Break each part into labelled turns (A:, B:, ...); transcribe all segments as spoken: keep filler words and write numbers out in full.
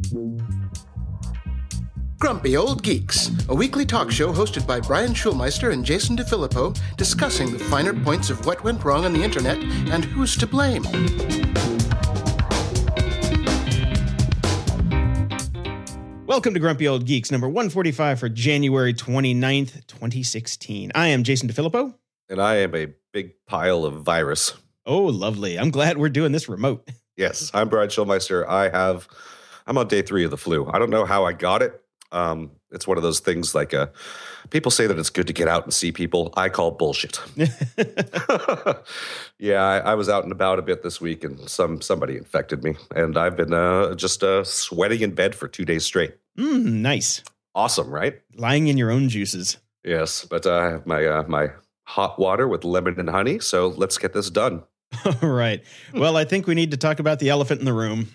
A: Grumpy Old Geeks, a weekly talk show hosted by Brian Schulmeister and Jason DeFilippo, discussing the finer points of what went wrong on the internet and who's to blame.
B: Welcome to Grumpy Old Geeks, number one forty-five for January twenty-ninth, twenty sixteen. I am Jason DeFilippo.
C: And I am a big pile of virus.
B: Oh, lovely. I'm glad we're doing this remote.
C: Yes, I'm Brian Schulmeister. I have, I'm on day three of the flu. I don't know how I got it. Um, it's one of those things like uh, people say that it's good to get out and see people. I call bullshit. yeah, I, I was out and about a bit this week, and some somebody infected me, and I've been uh, just uh, sweating in bed for two days straight.
B: Mm, nice.
C: Awesome, right?
B: Lying in your own juices.
C: Yes, but uh, I have my uh, my hot water with lemon and honey, so let's get this done.
B: All right. Well, I think we need to talk about the elephant in the room.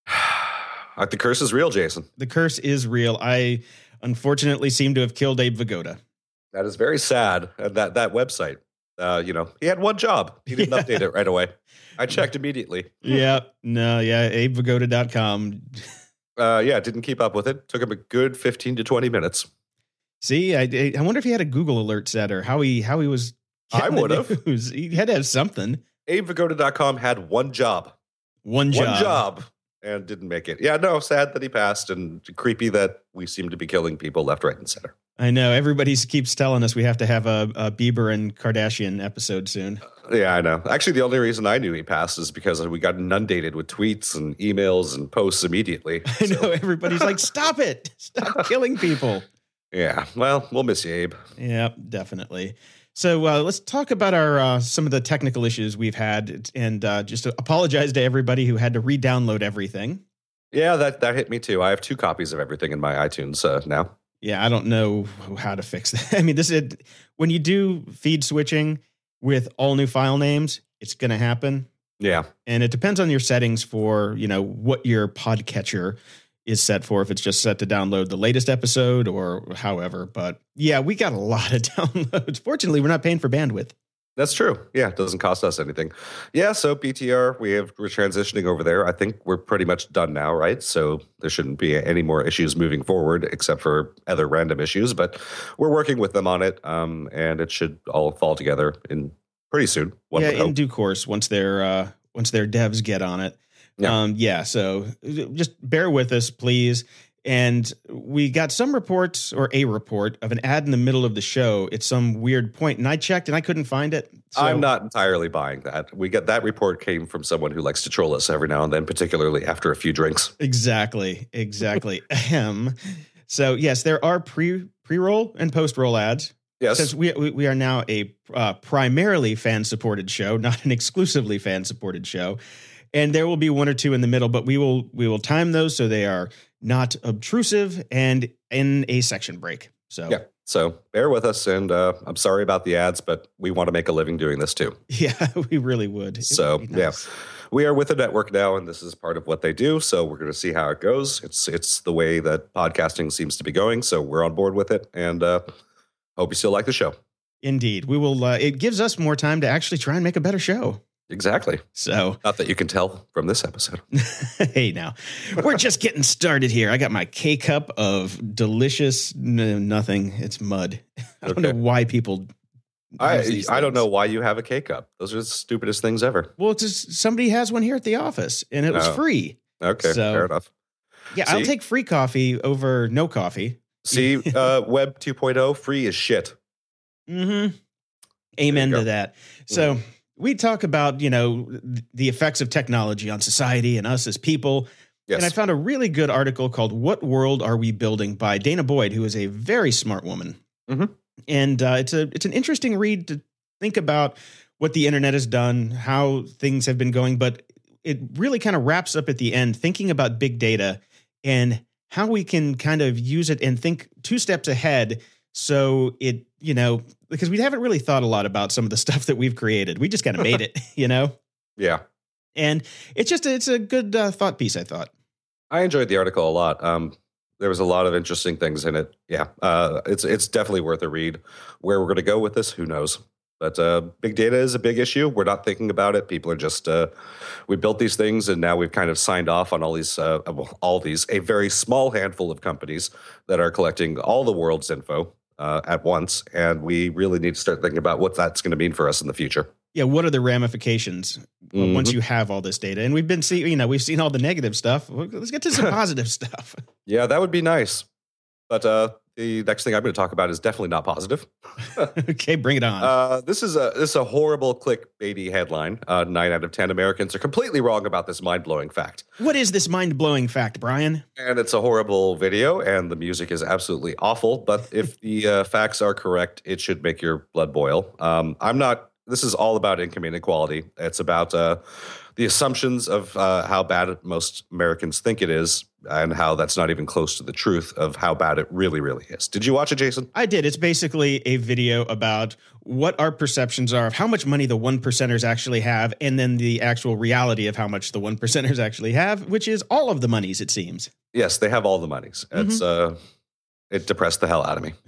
C: The curse is real, Jason.
B: The curse is real. I unfortunately seem to have killed Abe Vigoda.
C: That is very sad. And that that website, uh, you know, he had one job. He didn't yeah. update it right away. I checked immediately.
B: Yeah. No, yeah. abe vigoda dot com.
C: uh, yeah, didn't keep up with it. Took him a good fifteen to twenty minutes.
B: See, I, I wonder if he had a Google alert set or how he how he was.
C: I would have.
B: He had to have something.
C: abe vigoda dot com had one job.
B: One job.
C: One job. And didn't make it. Yeah, no, sad that he passed, and creepy that we seem to be killing people left, right, and center.
B: I know. Everybody keeps telling us we have to have a, a Bieber and Kardashian episode soon.
C: Uh, yeah, I know. Actually, the only reason I knew he passed is because we got inundated with tweets and emails and posts immediately.
B: I so. know. Everybody's like, stop it. Stop killing people.
C: Yeah. Well, we'll miss you, Abe.
B: Yeah, definitely. So uh, let's talk about our uh, some of the technical issues we've had, and uh, just apologize to everybody who had to re-download everything.
C: Yeah, that, that hit me too. I have two copies of everything in my iTunes uh, now.
B: Yeah, I don't know how to fix that. I mean, this is when you do feed switching with all new file names, it's going to happen.
C: Yeah,
B: and it depends on your settings for, you know, what your podcatcher is set for, if it's just set to download the latest episode or however. But yeah, we got a lot of downloads. Fortunately, we're not paying for bandwidth.
C: That's true. Yeah, it doesn't cost us anything. Yeah, so B T R, we have, we're transitioning over there. I think we're pretty much done now, right? So there shouldn't be any more issues moving forward, except for other random issues. But we're working with them on it, um, and it should all fall together in pretty soon. One
B: yeah, in due course, once their uh, once their devs get on it. Yeah. Um, yeah, so just bear with us, please. And we got some reports, or a report, of an ad in the middle of the show at some weird point, and I checked and I couldn't find it. So.
C: I'm not entirely buying that. We got that report came from someone who likes to troll us every now and then, particularly after a few drinks.
B: Exactly, exactly. Ahem. So yes, there are pre pre-roll and post-roll ads.
C: Yes,
B: since we we, we are now a uh, primarily fan-supported show, not an exclusively fan-supported show. And there will be one or two in the middle, but we will we will time those so they are not obtrusive and in a section break. So
C: yeah, so bear with us, and uh, I'm sorry about the ads, but we want to make a living doing this too.
B: Yeah, we really would. It
C: so
B: would nice.
C: yeah, we are with the network now, and this is part of what they do. So we're going to see how it goes. It's it's the way that podcasting seems to be going. So we're on board with it, and uh, hope you still like the show.
B: Indeed, we will. Uh, it gives us more time to actually try and make a better show.
C: Exactly.
B: So,
C: not that you can tell from this episode.
B: Hey, now we're just getting started here. I got my K cup of delicious n- nothing. It's mud. I don't okay. know why people.
C: I I don't know why you have a K cup. Those are the stupidest things ever.
B: Well, it's just, somebody has one here at the office, and it was oh. free.
C: Okay, so, fair enough.
B: Yeah, See? I'll take free coffee over no coffee.
C: See, uh, Web two point oh, free as shit.
B: Mm-hmm. Amen to that. So. Mm. We talk about, you know, the effects of technology on society and us as people. Yes. And I found a really good article called What World Are We Building by Dana Boyd, who is a very smart woman.
C: Mm-hmm.
B: And uh, it's a it's an interesting read to think about what the internet has done, how things have been going. But it really kind of wraps up at the end, thinking about big data and how we can kind of use it and think two steps ahead. So it, you know, because we haven't really thought a lot about some of the stuff that we've created. We just kind of made it, you know?
C: Yeah.
B: And it's just, it's a good uh, thought piece, I thought.
C: I enjoyed the article a lot. Um, there was a lot of interesting things in it. Yeah. Uh, it's, it's definitely worth a read. Where we're going to go with this, who knows? But uh, big data is a big issue. We're not thinking about it. People are just, uh, we built these things and now we've kind of signed off on all these, uh, all these, a very small handful of companies that are collecting all the world's info uh, at once. And we really need to start thinking about what that's going to mean for us in the future.
B: Yeah, what are the ramifications mm-hmm. once you have all this data? And we've been seeing, you know, we've seen all the negative stuff. Let's get to some positive stuff.
C: Yeah, that would be nice. But uh, the next thing I'm going to talk about is definitely not positive.
B: Okay, bring it on.
C: Uh, this is a this is a horrible clickbaity headline. Uh, nine out of ten Americans are completely wrong about this mind-blowing fact.
B: What is this mind-blowing fact, Brian?
C: And it's a horrible video, and the music is absolutely awful. But if the uh, facts are correct, it should make your blood boil. Um, I'm not. This is all about income inequality. It's about uh, the assumptions of uh, how bad most Americans think it is and how that's not even close to the truth of how bad it really, really is. Did you watch it, Jason?
B: I did. It's basically a video about what our perceptions are of how much money the one percenters actually have and then the actual reality of how much the one percenters actually have, which is all of the monies, it seems.
C: Yes, they have all the monies. It's mm-hmm. uh, it depressed the hell out of me.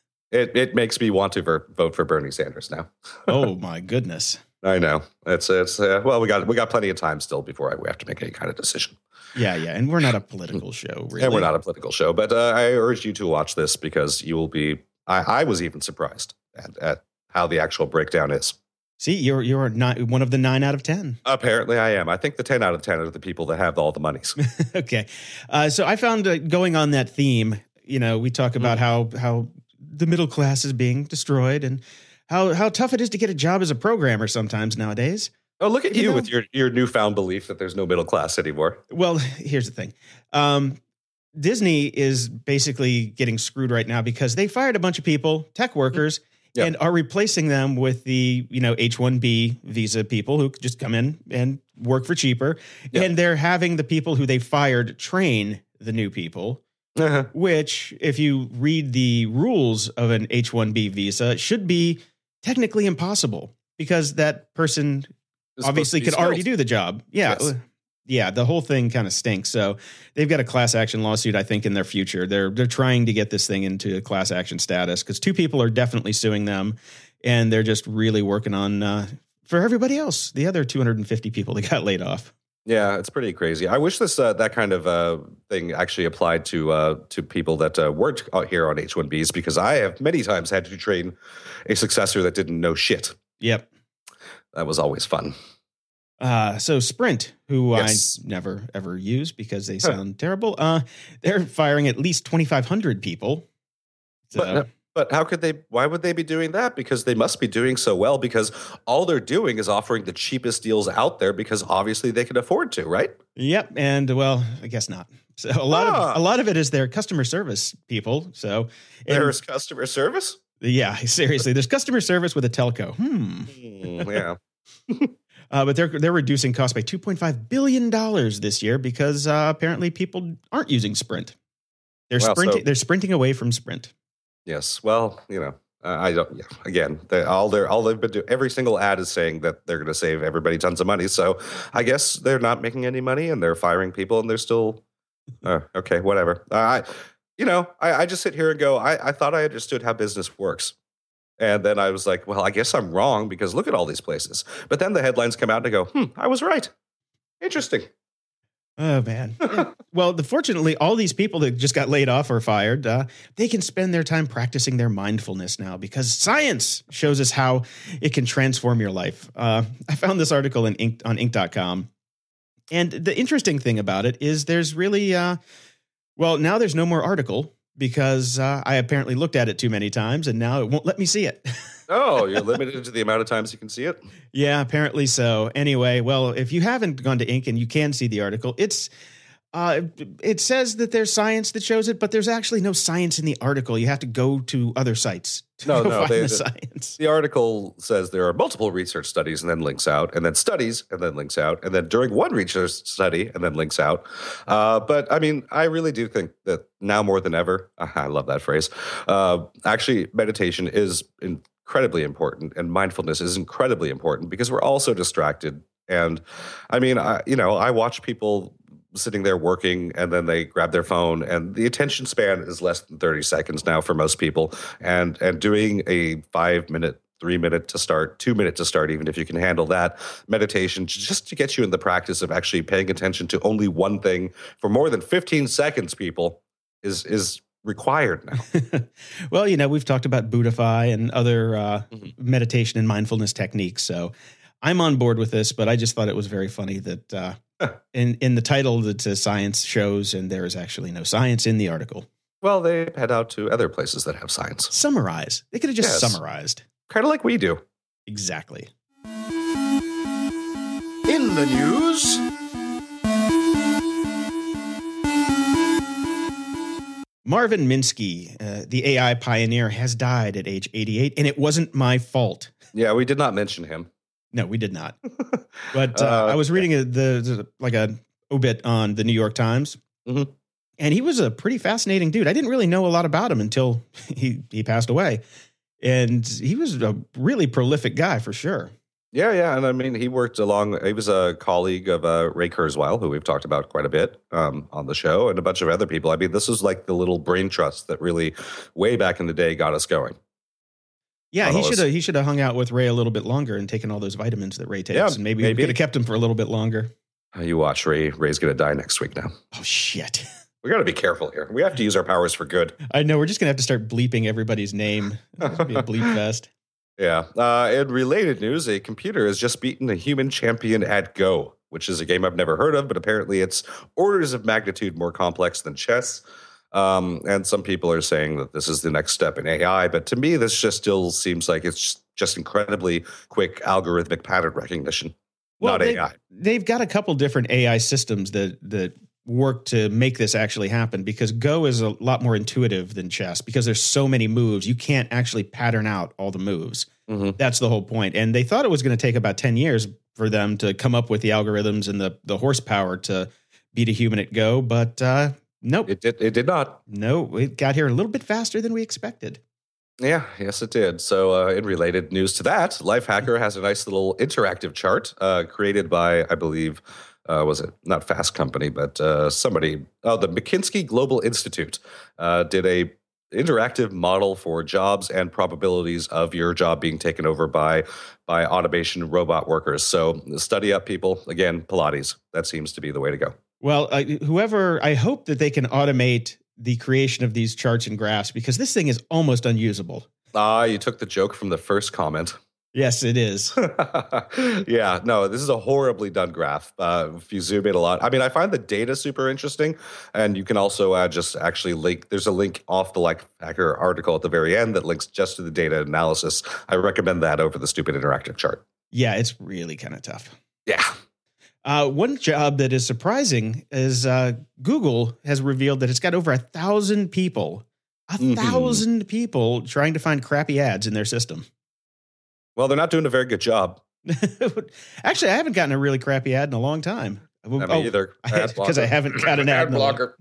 C: It it makes me want to ver- vote for Bernie Sanders now.
B: Oh my goodness!
C: I know it's it's uh, well we got we got plenty of time still before I, we have to make any kind of decision.
B: Yeah, yeah, and we're not a political show, really.
C: And we're not a political show, but uh, I urge you to watch this because you will be. I, I was even surprised at, at how the actual breakdown is.
B: See, you're you're not one of the nine out of ten.
C: Apparently, I am. I think the ten out of ten are the people that have all the monies.
B: Okay, uh, so I found uh, going on that theme. You know, we talk about mm. how how. the middle class is being destroyed and how, how tough it is to get a job as a programmer sometimes nowadays.
C: Oh, look at you, you know? with your, your newfound belief that there's no middle class anymore.
B: Well, here's the thing. Um, Disney is basically getting screwed right now because they fired a bunch of people, tech workers, yep. and are replacing them with the, you know, H one B visa people who just come in and work for cheaper. Yep. And they're having the people who they fired train the new people. Uh-huh. Which, if you read the rules of an H one B visa, should be technically impossible because that person it's obviously could already do the job. Yeah. Yes. Yeah. The whole thing kind of stinks. So they've got a class action lawsuit, I think, in their future. They're they're trying to get this thing into class action status because two people are definitely suing them and they're just really working on uh, for everybody else, the other two hundred fifty people that got laid off.
C: Yeah, it's pretty crazy. I wish this uh, that kind of uh, thing actually applied to uh, to people that uh, worked out here on H one Bs because I have many times had to train a successor that didn't know shit.
B: Yep.
C: That was always fun.
B: Uh, so Sprint, who
C: yes.
B: I never, ever use because they sound huh. terrible, uh, they're firing at least twenty-five hundred people. So.
C: But, But how could they, why would they be doing that? Because they must be doing so well because all they're doing is offering the cheapest deals out there because obviously they can afford to, right?
B: Yep. And well, I guess not. So a lot ah. of, a lot of it is their customer service people. So
C: there's and, customer service?
B: Yeah, seriously. There's customer service with a telco. Hmm.
C: Mm, yeah.
B: uh, but they're, they're reducing costs by two point five billion dollars this year because uh, apparently people aren't using Sprint. They're well, sprinting, so- they're sprinting away from Sprint.
C: Yes. Well, you know, uh, I don't. Yeah, again, they, all they're all they've been doing. Every single ad is saying that they're going to save everybody tons of money. So I guess they're not making any money, and they're firing people, and they're still uh, okay. Whatever. Uh, I, you know, I, I just sit here and go. I, I thought I understood how business works, and then I was like, well, I guess I'm wrong because look at all these places. But then the headlines come out and I go, hmm, I was right. Interesting.
B: Oh, man. Well, the, fortunately, all these people that just got laid off or fired, uh, they can spend their time practicing their mindfulness now because science shows us how it can transform your life. Uh, I found this article in Ink, on Inc dot com. And the interesting thing about it is there's really, uh, well, now there's no more article because uh, I apparently looked at it too many times and now it won't let me see it.
C: Oh, you're limited to the amount of times you can see it?
B: Yeah, apparently so. Anyway, well, if you haven't gone to Inc and you can see the article, it's uh, it says that there's science that shows it, but there's actually no science in the article. You have to go to other sites to
C: no,
B: go
C: no,
B: find
C: they,
B: the
C: the
B: science.
C: The article says there are multiple research studies and then links out, and then studies and then links out, and then during one research study and then links out. Uh, but I mean, I really do think that now more than ever, I love that phrase, uh, actually meditation is in incredibly important, and mindfulness is incredibly important because we're all so distracted. And I mean, I, you know, I watch people sitting there working and then they grab their phone, and the attention span is less than thirty seconds now for most people. And and doing a five minute three minute to start, two minute to start, even if you can handle that meditation, just to get you in the practice of actually paying attention to only one thing for more than fifteen seconds, people, is is required now.
B: Well, you know, we've talked about Buddhify and other uh,
C: Mhm.
B: meditation and mindfulness techniques. So I'm on board with this, but I just thought it was very funny that uh, in, in the title it says science shows, and there is actually no science in the article.
C: Well, they head out to other places that have science.
B: Summarize. They could have just
C: Yes.
B: summarized.
C: Kind of like we do.
B: Exactly.
A: In the news,
B: Marvin Minsky, uh, the A I pioneer, has died at age eighty-eight, and it wasn't my fault.
C: Yeah, we did not mention him.
B: No, we did not. But uh,
C: Uh,
B: I was reading a, the, the like a obit on the New York Times,
C: Mhm.
B: and he was a pretty fascinating dude. I didn't really know a lot about him until he he passed away, and he was a really prolific guy for sure.
C: Yeah, yeah, and I mean, he worked along. He was a colleague of uh, Ray Kurzweil, who we've talked about quite a bit um, on the show, and a bunch of other people. I mean, this was like the little brain trust that really, way back in the day, got us going.
B: Yeah,
C: On
B: he
C: all
B: should
C: this.
B: have he should have hung out with Ray a little bit longer and taken all those vitamins that Ray takes,
C: Yeah,
B: and maybe,
C: maybe.
B: we could have kept him for a little bit longer.
C: Uh, You watch, Ray. Ray's going to die next week now.
B: Oh shit!
C: We got to be careful here. We have to use our powers for good.
B: I know we're just gonna have to start bleeping everybody's name. It's gonna be a bleep fest.
C: Yeah. Uh, in related news, a computer has just beaten a human champion at Go, which is a game I've never heard of, but apparently it's orders of magnitude more complex than chess. Um, and some people are saying that this is the next step in A I, but to me, this just still seems like it's just incredibly quick algorithmic pattern recognition, not
B: they,
C: A I.
B: They've got a couple different A I systems that that work to make this actually happen, because Go is a lot more intuitive than chess because there's so many moves. You can't actually pattern out all the moves.
C: Mm-hmm.
B: That's the whole point. And they thought it was going to take about ten years for them to come up with the algorithms and the, the horsepower to beat a human at Go. But uh, nope.
C: It did. It did not.
B: No, it got here a little bit faster than we expected.
C: Yeah, yes, it did. So, uh, in related news to that, Lifehacker has a nice little interactive chart uh, created by, I believe, uh, was it not Fast Company, but uh, somebody, oh, the McKinsey Global Institute uh, did a interactive model for jobs and probabilities of your job being taken over by by automation robot workers. So, study up, people. Again, Pilates. That seems to be the way to go.
B: Well, uh, whoever, I hope that they can automate the creation of these charts and graphs, because this thing is almost unusable.
C: Ah, you took the joke from the first comment.
B: Yes, it is.
C: Yeah, no, this is a horribly done graph. Uh, if you zoom in a lot, I mean, I find the data super interesting, and you can also uh, just actually link. There's a link off the Lifehacker article at the very end that links just to the data analysis. I recommend that over the stupid interactive chart.
B: Yeah, it's really kind of tough.
C: Yeah.
B: Uh, one job that is surprising is uh, Google has revealed that it's got over a thousand people, a
C: Mhm.
B: thousand people trying to find crappy ads in their system.
C: Well, they're not doing a very good job.
B: Actually, I haven't gotten a really crappy ad in a long time.
C: I mean, either
B: Because I haven't got an ad.
C: Ad
B: in a long-
C: blocker.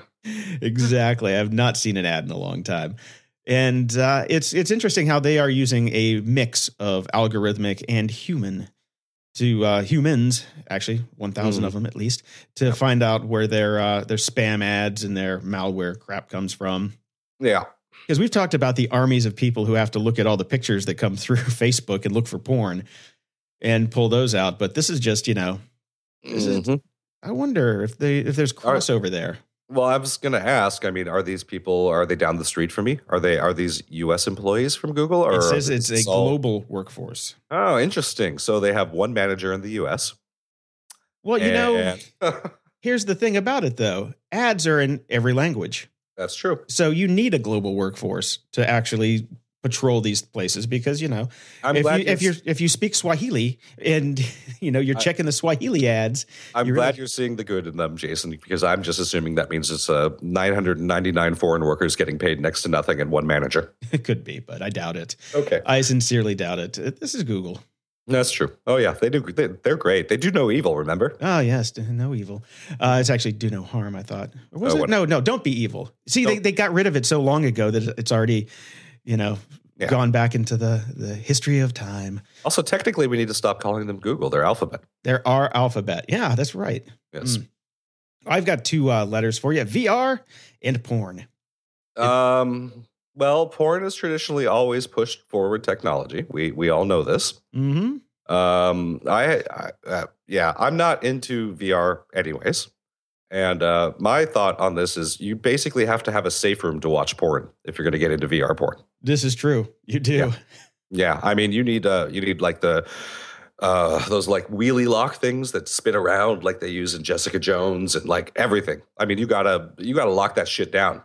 B: Exactly. I have not seen an ad in a long time. And uh, it's it's interesting how they are using a mix of algorithmic and human to uh, humans, actually one thousand
C: Mhm.
B: of them at least, to find out where their uh, their spam ads and their malware crap comes from.
C: Yeah.
B: Because we've talked about the armies of people who have to look at all the pictures that come through Facebook and look for porn and pull those out. But this is just, you know, this is,
C: Mhm.
B: I wonder if they if there's
C: All right.
B: crossover there.
C: Well, I was going to ask. I mean, are these people? Are they down the street from me? Are they? Are these U S employees from Google? Or
B: It says
C: are
B: it's
C: these
B: a
C: all-
B: global workforce.
C: Oh, interesting. So they have one manager in the U S.
B: Well, you know,
C: and-
B: here's the thing about it, though. Ads are in every language.
C: that's true.
B: So you need a global workforce to actually patrol these places because, you know,
C: I'm
B: if
C: glad
B: you, if
C: you're,
B: you if you speak Swahili and, you know, you're
C: I-
B: checking the Swahili ads,
C: I'm
B: you're
C: glad
B: really-
C: you're seeing the good in them, Jason, because I'm just assuming that means it's uh, nine hundred ninety-nine foreign workers getting paid next to nothing and one manager.
B: it could be, but I doubt it.
C: Okay.
B: I sincerely doubt it. This is Google.
C: That's true. Oh, yeah. They do. They, they're great. They do no evil, remember?
B: Oh, yes. do No evil. Uh, it's actually do no harm, I thought. Or was
C: Oh,
B: it?
C: what-
B: No, no, don't be evil. See, they,
C: Don't-
B: they got rid of it so long ago that it's already, you know,
C: Yeah.
B: gone back into the, the history of time.
C: Also, technically, we need to stop calling them Google. They're Alphabet.
B: There are alphabet. Yeah, that's right.
C: Yes.
B: Mm. I've got two uh, letters for you: V R and porn.
C: Um. Well, porn has traditionally always pushed forward technology. We we all know this.
B: Mm-hmm.
C: Um, I, I uh, yeah, I'm not into V R anyways. And uh, my thought on this is you basically have to have a safe room to watch porn if you're going to get into V R porn.
B: This is true. You do.
C: Yeah, yeah. I mean, you need uh, you need like the uh, those like wheelie lock things that spin around like they use in Jessica Jones and like everything. I mean, you gotta you gotta lock that shit down.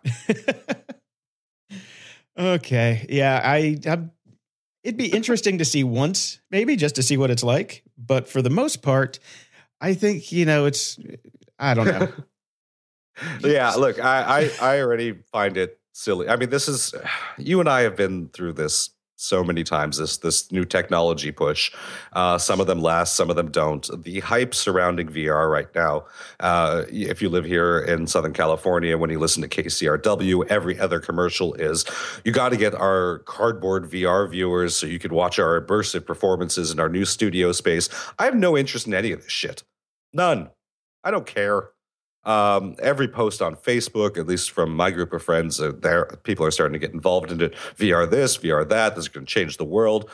B: Okay. Yeah, I, I it'd be interesting to see once, maybe just to see what it's like. But for the most part, I think, you know, it's, I don't know.
C: Yeah, look, I, I, I already find it silly. I mean, this is, you and I have been through this so many times, this this new technology push. Uh, some of them last, some of them don't. The hype surrounding V R right now, uh, if you live here in Southern California, when you listen to K C R W, every other commercial is, you got to get our cardboard V R viewers so you could watch our immersive performances in our new studio space. I have no interest in any of this shit. None. I don't care. Um, every post on Facebook, at least from my group of friends, uh, there people are starting to get involved into V R this, V R that. This is going to change the world.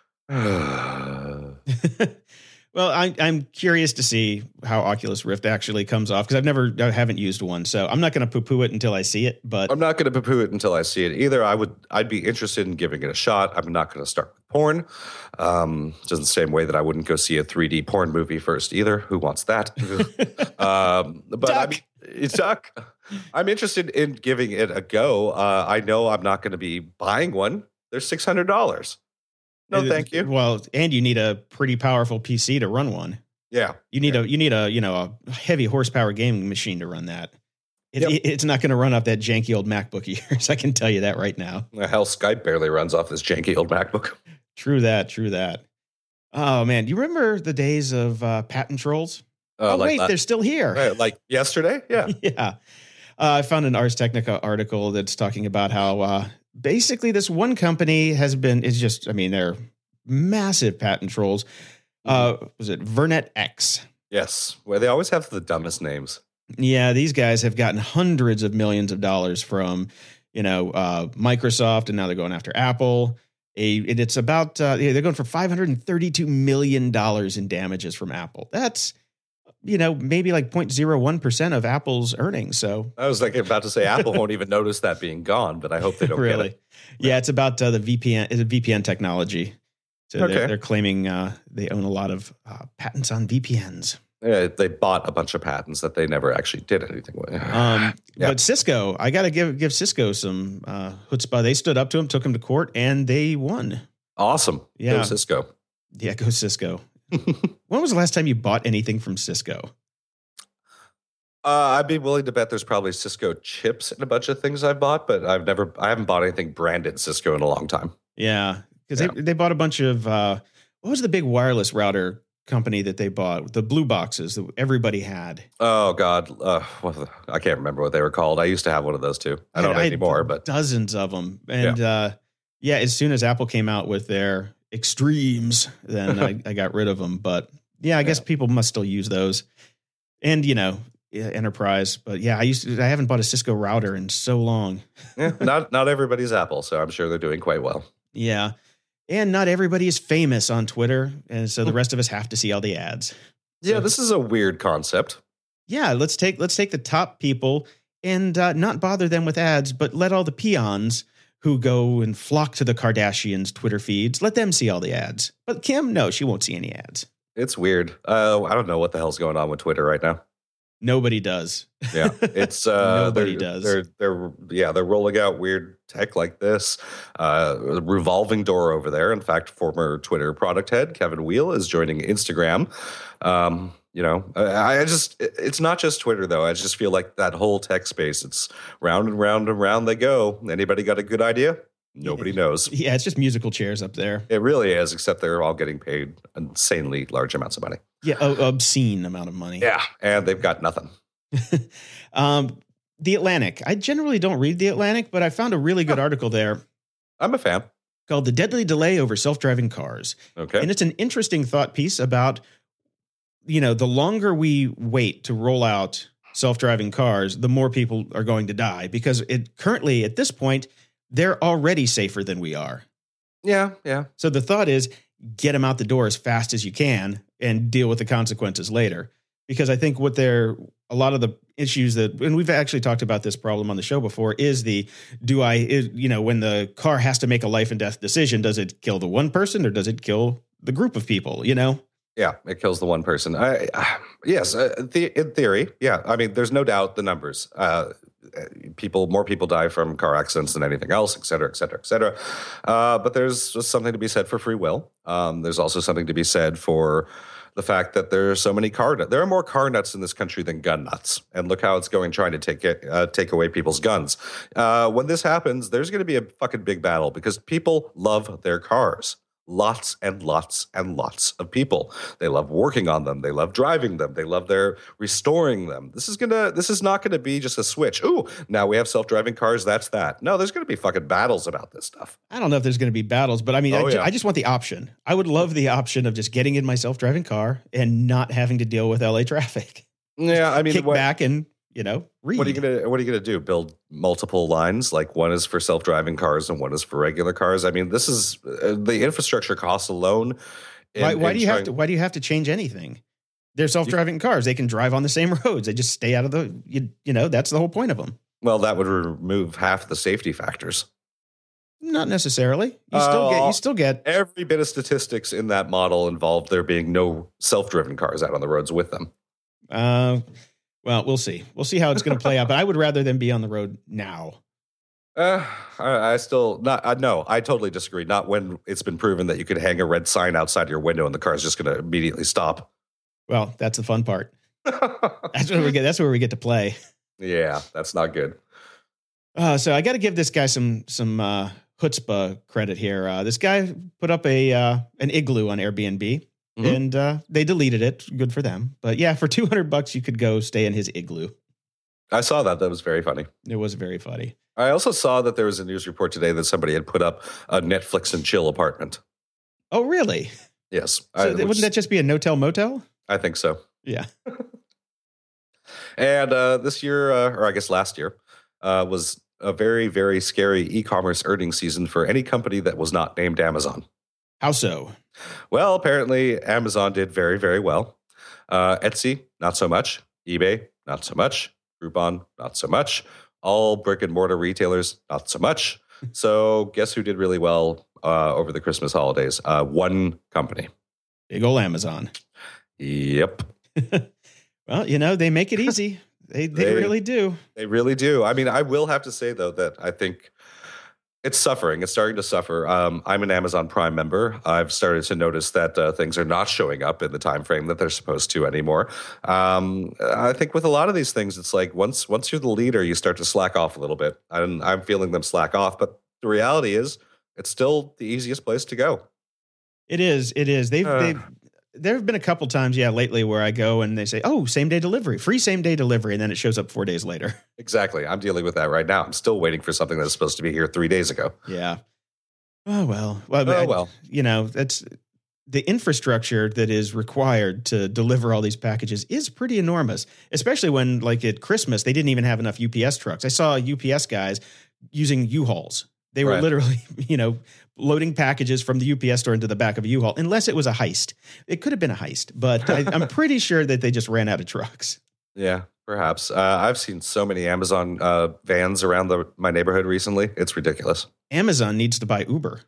B: Well, I, I'm curious to see how Oculus Rift actually comes off because I've never, I haven't used one, so I'm not going to poo-poo it until I see it. But
C: I'm not going to poo-poo it until I see it either. I would, I'd be interested in giving it a shot. I'm not going to start with porn, um, just the same way that I wouldn't go see a three D porn movie first either. Who wants that? um, but
B: Duck.
C: I'm, Duck. I'm interested in giving it a go. Uh, I know I'm not going to be buying one. They're six hundred dollars. No, thank you.
B: Well, and you need a pretty powerful P C to run one.
C: Yeah,
B: you need
C: yeah.
B: a you need a you know a heavy horsepower gaming machine to run that. It,
C: Yep.
B: it, it's not going to run off that janky old MacBook of yours. I can tell you that right now.
C: Hell, Skype barely runs off this janky old MacBook.
B: True that. True that. Oh man, do you remember the days of uh, patent trolls?
C: Uh,
B: oh
C: like
B: wait,
C: that-
B: they're still here.
C: Right, like yesterday. Yeah.
B: Yeah. Uh, I found an Ars Technica article that's talking about how uh, basically this one company has been, is just, I mean, they're massive patent trolls. Uh, was it Vernet X?
C: Yes. Well, they always have the dumbest names.
B: Yeah, these guys have gotten hundreds of millions of dollars from, you know, uh, Microsoft, and now they're going after Apple. A, and it's about, uh, yeah, they're going for five hundred thirty-two million dollars in damages from Apple. That's, you know, maybe like zero point zero one percent of Apple's earnings. So
C: I was like about to say Apple won't even notice that being gone, but I hope they don't
B: really,
C: get it.
B: Yeah, it's about uh, the V P N, it's a V P N technology. So
C: Okay.
B: they're, they're claiming uh, they own a lot of uh, patents on V P Ns.
C: Yeah, they bought a bunch of patents that they never actually did anything with.
B: Um,
C: Yeah.
B: But Cisco, I got to give give Cisco some uh, chutzpah. They stood up to him, took him to court, and they won.
C: Awesome.
B: Yeah.
C: Go Cisco.
B: Yeah, go Cisco. When was the last time you bought anything from Cisco?
C: Uh, I'd be willing to bet there's probably Cisco chips in a bunch of things I've bought, but I've never, I haven't bought anything branded Cisco in a long time.
B: Yeah, because
C: Yeah.
B: they, they bought a bunch of, uh, what was the big wireless router company that they bought? The blue boxes that everybody had.
C: Oh God, uh, what the- I can't remember what they were called. I used to have one of those too. I don't
B: had- had
C: anymore, but
B: dozens of them. And yeah. Uh, yeah, as soon as Apple came out with their Extremes, then I, I got rid of them. But yeah, I guess
C: Yeah.
B: people must still use those. And, you know, yeah, enterprise. But yeah, I used to, I haven't bought a Cisco router in so long.
C: yeah, not not everybody's Apple, so I'm sure they're doing quite well.
B: Yeah. And not everybody is famous on Twitter. And so the rest of us have to see all the ads.
C: Yeah,
B: So-
C: this is a weird concept.
B: Yeah, let's take let's take the top people and uh, not bother them with ads, but let all the peons who go and flock to the Kardashians' Twitter feeds, let them see all the ads. But Kim, no, she won't see any ads.
C: It's weird. Uh, I don't know what the hell's going on with Twitter right now.
B: Nobody does.
C: Yeah, it's uh,
B: Nobody
C: they're,
B: does.
C: They're they're yeah they're rolling out weird tech like this. Uh, revolving door over there. In fact, former Twitter product head Kevin Wheel is joining Instagram. Um, you know, I, I just it's not just Twitter though. I just feel like that whole tech space. It's round and round and round they go. Anybody got a good idea? Nobody knows.
B: Yeah, it's just musical chairs up there.
C: It really is, except they're all getting paid insanely large amounts of money.
B: Yeah, o- obscene amount of money.
C: Yeah, and they've got nothing.
B: um, The Atlantic. I generally don't read The Atlantic, but I found a really good
C: Oh.
B: article there
C: I'm a fan.
B: called The Deadly Delay Over Self-Driving Cars.
C: Okay.
B: And it's an interesting thought piece about, you know, the longer we wait to roll out self-driving cars, the more people are going to die because it currently at this point, they're already safer than we are.
C: Yeah, yeah.
B: So the thought is get them out the door as fast as you can and deal with the consequences later. Because I think what they're, a lot of the issues that, and we've actually talked about this problem on the show before, is the, do I, is, you know, when the car has to make a life and death decision, does it kill the one person or does it kill the group of people, you know?
C: Yeah, it kills the one person. I, uh, yes, uh, the, in theory, yeah. I mean, there's no doubt the numbers. Uh, people, more people die from car accidents than anything else, et cetera, et cetera, et cetera. Uh, but there's just something to be said for free will. Um, there's also something to be said for the fact that there are so many car nuts. There are more car nuts in this country than gun nuts. And look how it's going, trying to take it, uh, take away people's guns. Uh, when this happens, there's going to be a fucking big battle because people love their cars. Lots and lots and lots of people. They love working on them. They love driving them. They love their restoring them. This is gonna. This is not gonna be just a switch. Ooh, now we have self-driving cars. That's that. No, there's gonna be fucking battles about this stuff.
B: I don't know if there's going to be battles, but I mean,
C: Oh,
B: I, ju-
C: yeah.
B: I just want the option. I would love the option of just getting in my self-driving car and not having to deal with L A traffic.
C: Yeah, I mean,
B: Kick
C: what,
B: back and, you know, read.
C: what are you gonna What are you gonna do? Build multiple lines? Like one is for self-driving cars and one is for regular cars. I mean, this is uh, the infrastructure costs alone. in-
B: why why
C: in
B: do you have
C: trying-
B: to? Why do you have to change anything? They're self-driving cars. They can drive on the same roads. They just stay out of the. You, you know, that's the whole point of them.
C: Well, that would remove half the safety factors.
B: Not necessarily. You still get.
C: Uh,
B: You still get.
C: Every bit of statistics in that model involved there being no self-driven cars out on the roads with them.
B: Uh, well, we'll see. We'll see how it's going to play out. But I would rather them be on the road now.
C: Uh, I, I still not. Uh, no, I totally disagree. Not when it's been proven that you could hang a red sign outside your window and the car's just going to immediately stop.
B: Well, that's the fun part. That's where we get. That's where we get to play.
C: Yeah, that's not good.
B: Uh, so I got to give this guy some some uh, chutzpah credit here. Uh, this guy put up a uh, an igloo on Airbnb,
C: Mhm.
B: and uh, they deleted it. Good for them. But yeah, for two hundred bucks, you could go stay in his igloo.
C: I saw that. That was very funny.
B: It was very funny.
C: I also saw that there was a news report today that somebody had put up a Netflix and chill apartment.
B: Oh, really?
C: Yes,
B: So
C: I,
B: th- wouldn't
C: which-
B: that just be a no-tell motel?
C: I think so.
B: Yeah.
C: And uh, this year, uh, or I guess last year, uh, was a very, very scary e-commerce earnings season for any company that was not named Amazon.
B: How so?
C: Well, apparently Amazon did very, very well. Uh, Etsy, not so much. eBay, not so much. Groupon, not so much. All brick and mortar retailers, not so much. So guess who did really well uh, over the Christmas holidays? Uh, one company.
B: Big ol' Amazon.
C: Yep.
B: Well, you know, they make it easy. They they,
C: They-
B: really do.
C: They really do. I mean, I will have to say, though, that I think it's suffering. It's starting to suffer. Um, I'm an Amazon Prime member. I've started to notice that uh, things are not showing up in the time frame that they're supposed to anymore. Um, I think with a lot of these things, it's like once once you're the leader, you start to slack off a little bit. And I'm feeling them slack off. But the reality is, it's still the easiest place to go.
B: It is. It is. They've
C: Uh.
B: they've there have been a couple times, yeah, lately where I go and they say, "Oh, same day delivery, free same day delivery," and then it shows up four days later.
C: Exactly. I'm dealing with that right now. I'm still waiting for something that's supposed to be here three days ago.
B: Yeah. Oh well. Well,
C: Oh,
B: I-
C: well.
B: You know, that's the infrastructure that is required to deliver all these packages is pretty enormous. Especially when, like at Christmas, they didn't even have enough U P S trucks. I saw U P S guys using U-Hauls. They were
C: Right.
B: literally, you know, loading packages from the U P S store into the back of a U-Haul, unless it was a heist. It could have been a heist, but I, I'm pretty sure that they just ran out of trucks.
C: Yeah, perhaps. Uh, I've seen so many Amazon uh, vans around the, my neighborhood recently. It's ridiculous.
B: Amazon needs to buy Uber.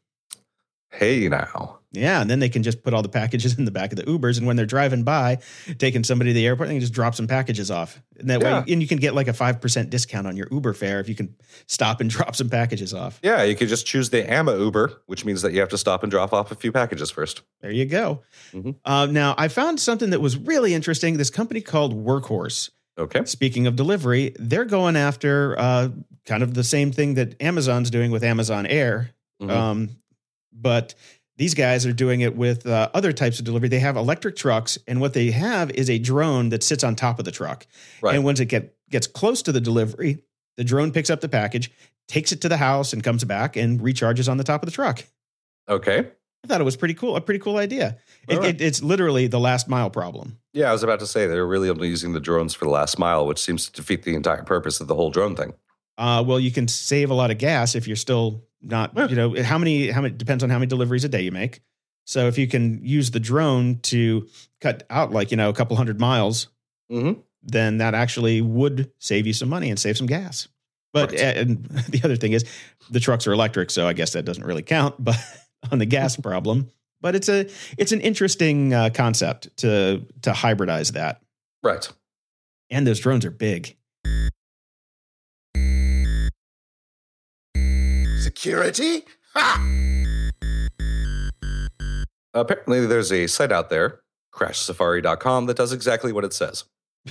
C: Hey, now.
B: Yeah, and then they can just put all the packages in the back of the Ubers, and when they're driving by, taking somebody to the airport, they can just drop some packages off. And that
C: Yeah.
B: way, and you can get like a five percent discount on your Uber fare if you can stop and drop some packages off.
C: Yeah, you could just choose the Ama Uber, which means that you have to stop and drop off a few packages first.
B: There you go.
C: Mhm.
B: Uh, now, I found something that was really interesting. This company called Workhorse.
C: Okay.
B: Speaking of delivery, they're going after uh, kind of the same thing that Amazon's doing with Amazon Air.
C: Mhm.
B: Um, but these guys are doing it with uh, other types of delivery. They have electric trucks, and what they have is a drone that sits on top of the truck.
C: Right.
B: And once it get, gets close to the delivery, the drone picks up the package, takes it to the house, and comes back and recharges on the top of the truck.
C: Okay.
B: I thought it was pretty cool. A pretty cool idea. It,
C: All right.
B: it, it's literally the last mile problem.
C: Yeah, I was about to say they're really only using the drones for the last mile, which seems to defeat the entire purpose of the whole drone thing.
B: Uh, well, you can save a lot of gas if you're still not, you know, how many, how many, depends on how many deliveries a day you make. So if you can use the drone to cut out like, you know, a couple hundred miles,
C: Mm-hmm.
B: then that actually would save you some money and save some gas. But
C: Right.
B: and the other thing is the trucks are electric, so I guess that doesn't really count, but on the gas problem. But it's a it's an interesting uh, concept to to hybridize that.
C: Right.
B: And those drones are big.
A: Security? Ha!
C: Apparently, there's a site out there, crash safari dot com, that does exactly what it says.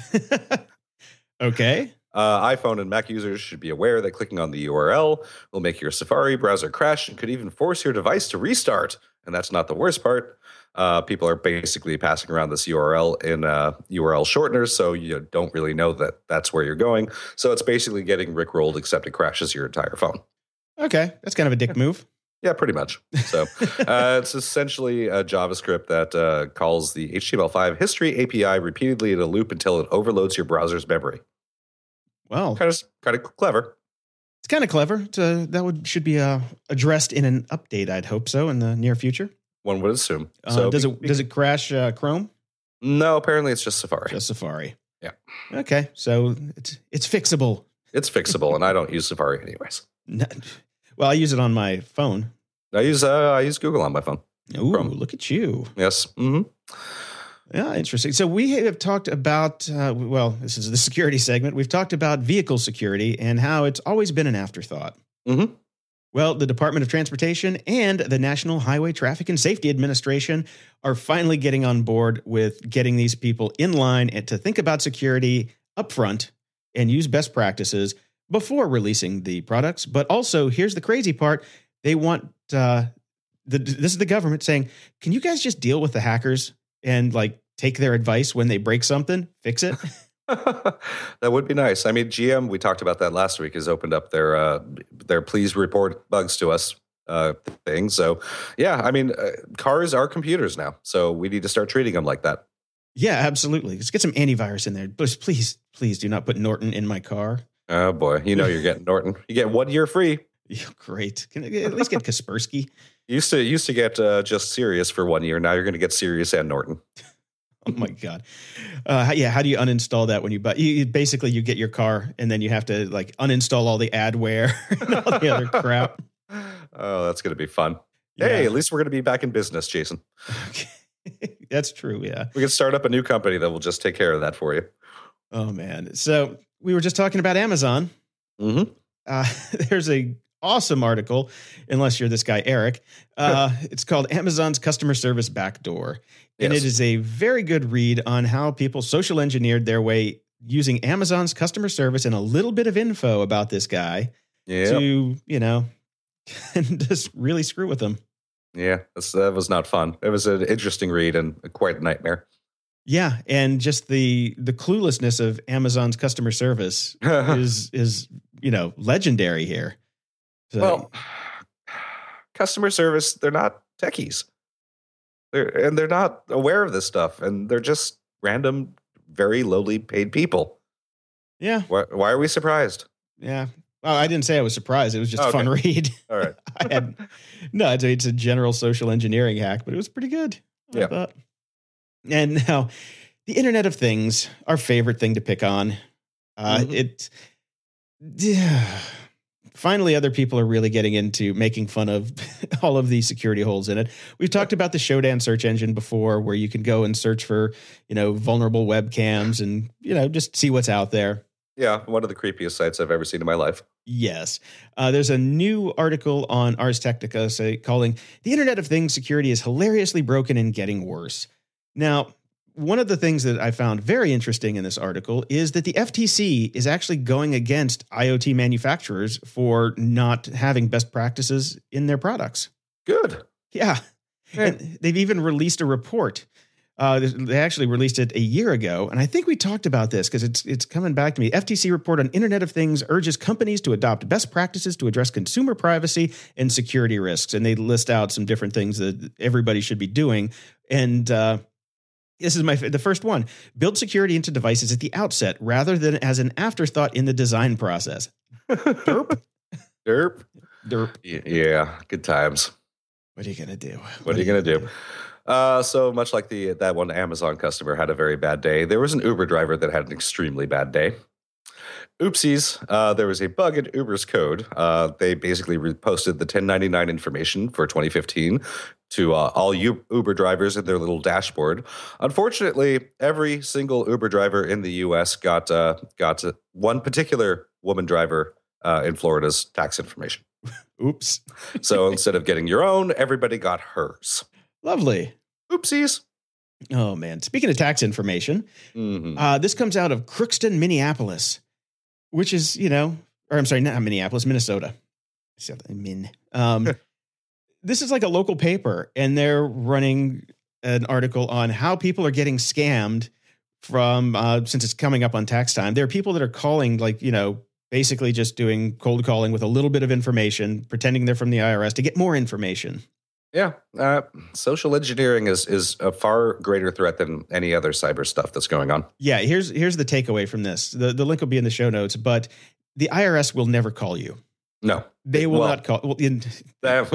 B: Okay.
C: Uh, iPhone and Mac users should be aware that clicking on the U R L will make your Safari browser crash and could even force your device to restart. And that's not the worst part. Uh, people are basically passing around this U R L in uh, U R L shorteners, so you don't really know that that's where you're going. So it's basically getting rickrolled, except it crashes your entire phone.
B: Okay. That's kind of a dick move.
C: Yeah, pretty much. So uh, it's essentially a JavaScript that uh, calls the H T M L five history A P I repeatedly in a loop until it overloads your browser's memory.
B: Well,
C: Kind of, kind of clever.
B: it's kind of clever. It's, uh, that would should be uh, addressed in an update. I'd hope so in the near future.
C: One would assume.
B: Uh,
C: So
B: does
C: be-
B: it does it crash uh, Chrome?
C: No, apparently it's just Safari.
B: Just Safari.
C: Yeah.
B: Okay, so it's it's fixable.
C: It's fixable, and I don't use Safari anyways.
B: No- Well, I use it on my phone.
C: I use uh, I use Google on my phone.
B: Ooh,
C: Chrome.
B: look at you.
C: Yes. Mm-hmm.
B: Yeah, interesting. So we have talked about, uh, well, this is the security segment. We've talked about vehicle security and how it's always been an afterthought.
C: Mm-hmm.
B: Well, the Department of Transportation and the National Highway Traffic and Safety Administration are finally getting on board with getting these people in line and to think about security upfront and use best practices before releasing the products. But also, here's the crazy part. They want, uh, the, this is the government saying, can you guys just deal with the hackers and like take their advice when they break something, fix it?
C: That would be nice. I mean, G M, we talked about that last week, has opened up their uh, their please report bugs to us uh, thing. So, yeah, I mean, uh, cars are computers now, so we need to start treating them like that.
B: Yeah, absolutely. Let's get some antivirus in there. But please, please do not put Norton in my car.
C: Oh boy, you know you're getting Norton. You get one year free.
B: Yeah, great. Can I at least get Kaspersky?
C: Used to used to get uh, just Sirius for one year. Now you're going to get Sirius and Norton.
B: Oh my God. Uh, how- yeah. How do you uninstall that when you buy? You, you- basically, you get your car and then you have to like uninstall all the adware and all the other crap.
C: Oh, that's going to be fun. Hey,
B: Yeah.
C: at least we're going to be back in business, Jason.
B: Okay. That's true. Yeah.
C: We can start up a new company that will just take care of that for you.
B: Oh man. So we were just talking about Amazon.
C: Mm-hmm.
B: Uh, there's a awesome article, unless you're this guy, Eric. Uh, it's called Amazon's Customer Service Backdoor. And
C: Yes.
B: it is a very good read on how people social engineered their way using Amazon's customer service and a little bit of info about this guy
C: Yeah.
B: to, you know, and just really screw with them.
C: Yeah, that's, that was not fun. It was an interesting read and quite a nightmare.
B: Yeah. And just the the cluelessness of Amazon's customer service is, is you know, legendary here. So,
C: Well, customer service, they're not techies. They're, and they're not aware of this stuff. And they're just random, very lowly paid people.
B: yeah.
C: Why, why are we surprised?
B: Yeah. Well, I didn't say I was surprised. It was just
C: Oh,
B: a fun read.
C: All right.
B: I had no, it's a, it's a general social engineering hack, but it was pretty good. I
C: Yeah.
B: thought. And now, the Internet of Things, our favorite thing to pick on. Uh,
C: Mhm.
B: It yeah. Finally, other people are really getting into making fun of all of the security holes in it. We've talked about the Shodan search engine before, where you can go and search for, you know, vulnerable webcams and, you know, just see what's out there.
C: Yeah, one of the creepiest sites I've ever seen in my life.
B: Yes. Uh, there's a new article on Ars Technica say, calling the Internet of Things security is hilariously broken and getting worse. Now, one of the things that I found very interesting in this article is that the F T C is actually going against IoT manufacturers for not having best practices in their products.
C: Good.
B: Yeah.
C: Yeah.
B: And they've even released a report. Uh, they actually released it a year ago, and I think we talked about this because it's it's coming back to me. F T C report on Internet of Things urges companies to adopt best practices to address consumer privacy and security risks, and they list out some different things that everybody should be doing. And uh, This is my the first one. Build security into devices at the outset rather than as an afterthought in the design process. Derp.
C: Derp.
B: Derp.
C: Yeah, good times.
B: What are you going to do? What,
C: what are you going to do? do? Uh, so much like the that one Amazon customer had a very bad day, there was an Uber driver that had an extremely bad day. Oopsies, uh, there was a bug in Uber's code. Uh, they basically reposted the ten ninety-nine information for twenty fifteen to uh, all U- Uber drivers in their little dashboard. Unfortunately, every single Uber driver in the U S got uh, got uh, one particular woman driver uh, in Florida's tax information.
B: Oops.
C: So instead of getting your own, everybody got hers.
B: Lovely.
C: Oopsies.
B: Oh, man. Speaking of tax information,
C: mm-hmm.
B: uh, this comes out of Crookston, Minneapolis, which is, you know, or I'm sorry, not Minneapolis, Minnesota. Min. Um, this is like a local paper, and they're running an article on how people are getting scammed from, uh, since it's coming up on tax time. There are people that are calling, like, you know, basically just doing cold calling with a little bit of information, pretending they're from the I R S to get more information.
C: Yeah. Uh, social engineering is is a far greater threat than any other cyber stuff that's going on.
B: Yeah. Here's here's the takeaway from this. The, the link will be in the show notes, but the I R S will never call you.
C: No.
B: They will
C: well,
B: not call. Well, in,
C: that,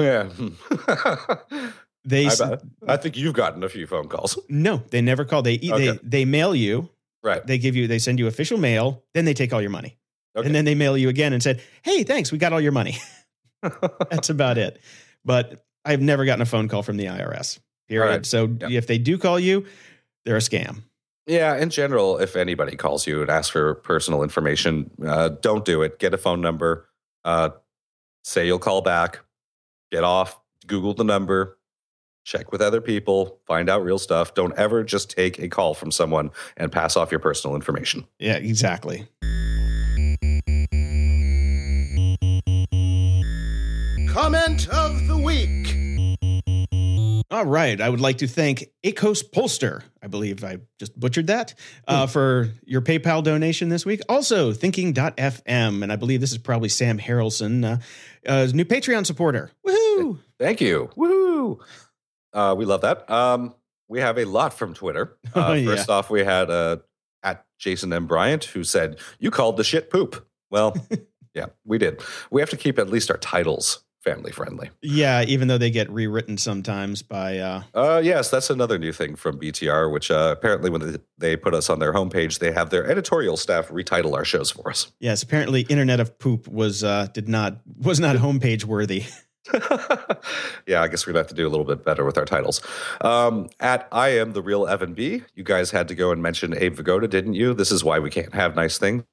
C: yeah.
B: they,
C: I, I think you've gotten a few phone calls.
B: No, they never call. They, okay. they, they mail you.
C: Right.
B: They give you, they send you official mail. Then they take all your money.
C: Okay.
B: And then they mail you again and said, hey, thanks. We got all your money. That's about it. But I've never gotten a phone call from the I R S. Period. Right. So yep. if they do call you, they're a scam.
C: Yeah. In general, if anybody calls you and asks for personal information, uh, don't do it. Get a phone number. Uh, say you'll call back. Get off. Google the number. Check with other people. Find out real stuff. Don't ever just take a call from someone and pass off your personal information.
B: Yeah, exactly.
A: Comment of the week.
B: All right. I would like to thank Acos Polster. I believe I just butchered that uh, for your PayPal donation this week. Also, thinking dot f m. And I believe this is probably Sam Harrelson, uh, uh, new Patreon supporter. Woohoo!
C: Thank you. Woohoo! Uh, we love that. Um, we have a lot from Twitter. Uh,
B: oh, yeah.
C: First off, we had uh, at Jason M. Bryant, who said, you called the shit poop. Well, yeah, we did. We have to keep at least our titles family friendly.
B: Yeah, even though they get rewritten sometimes by... Uh...
C: Uh, yes, that's another new thing from B T R, which uh, apparently when they, they put us on their homepage, they have their editorial staff retitle our shows for us.
B: Yes, apparently Internet of Poop was uh, did not was not homepage worthy.
C: Yeah, I guess we're going to have to do a little bit better with our titles. Um, at I am the real Evan B, you guys had to go and mention Abe Vigoda, didn't you? This is why we can't have nice things.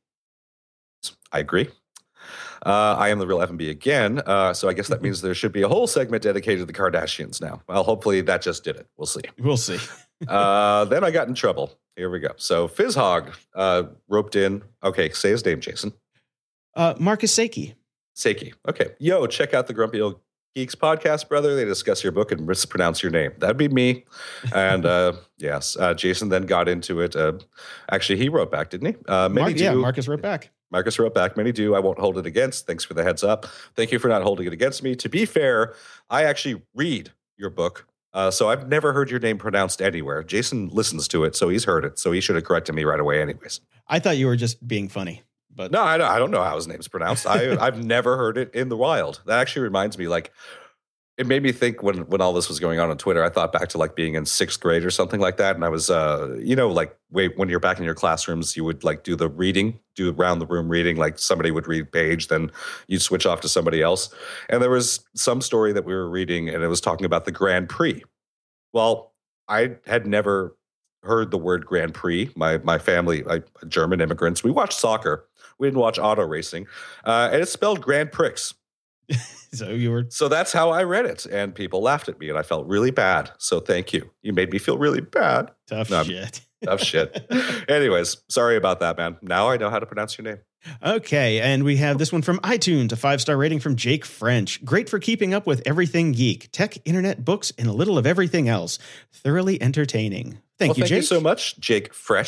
C: I agree. Uh, I am the real F and B again. Uh, so I guess that means there should be a whole segment dedicated to the Kardashians now. Well, hopefully that just did it. We'll see.
B: We'll see.
C: uh, then I got in trouble. Here we go. So FizzHog uh, roped in. Okay, say his name, Jason.
B: Uh, Marcus Saki.
C: Saki. Okay. Yo, check out the Grumpy Old Geeks podcast, brother. They discuss your book and mispronounce your name. That'd be me. And uh, yes, uh, Jason then got into it. Uh, actually, he wrote back, didn't he? Uh,
B: Mar- yeah, Marcus wrote back.
C: Marcus wrote back, many do. I won't hold it against. Thanks for the heads up. Thank you for not holding it against me. To be fair, I actually read your book. Uh, so I've never heard your name pronounced anywhere. Jason listens to it, so he's heard it. So he should have corrected me right away anyways.
B: I thought you were just being funny. But
C: No, I don't, I don't know how his name's pronounced. I, I've never heard it in the wild. That actually reminds me, like, it made me think when, when all this was going on on Twitter, I thought back to like being in sixth grade or something like that. And I was, uh, you know, like wait, when you're back in your classrooms, you would like do the reading, do around the room reading, like somebody would read a page, then you'd switch off to somebody else. And there was some story that we were reading and it was talking about the Grand Prix. Well, I had never heard the word Grand Prix. My, my family, like German immigrants, we watched soccer. We didn't watch auto racing. Uh, and it's spelled Grand Prix.
B: So you were.
C: So that's how I read it, and people laughed at me, and I felt really bad. So thank you. You made me feel really bad.
B: Tough
C: no,
B: shit.
C: Tough shit. Anyways, sorry about that, man. Now I know how to pronounce your name.
B: Okay, and we have this one from iTunes, a five-star rating from Jake French. Great for keeping up with everything geek, tech, internet, books, and a little of everything else. Thoroughly entertaining. Thank
C: well,
B: you,
C: thank
B: Jake.
C: Thank you so much, Jake Fresh.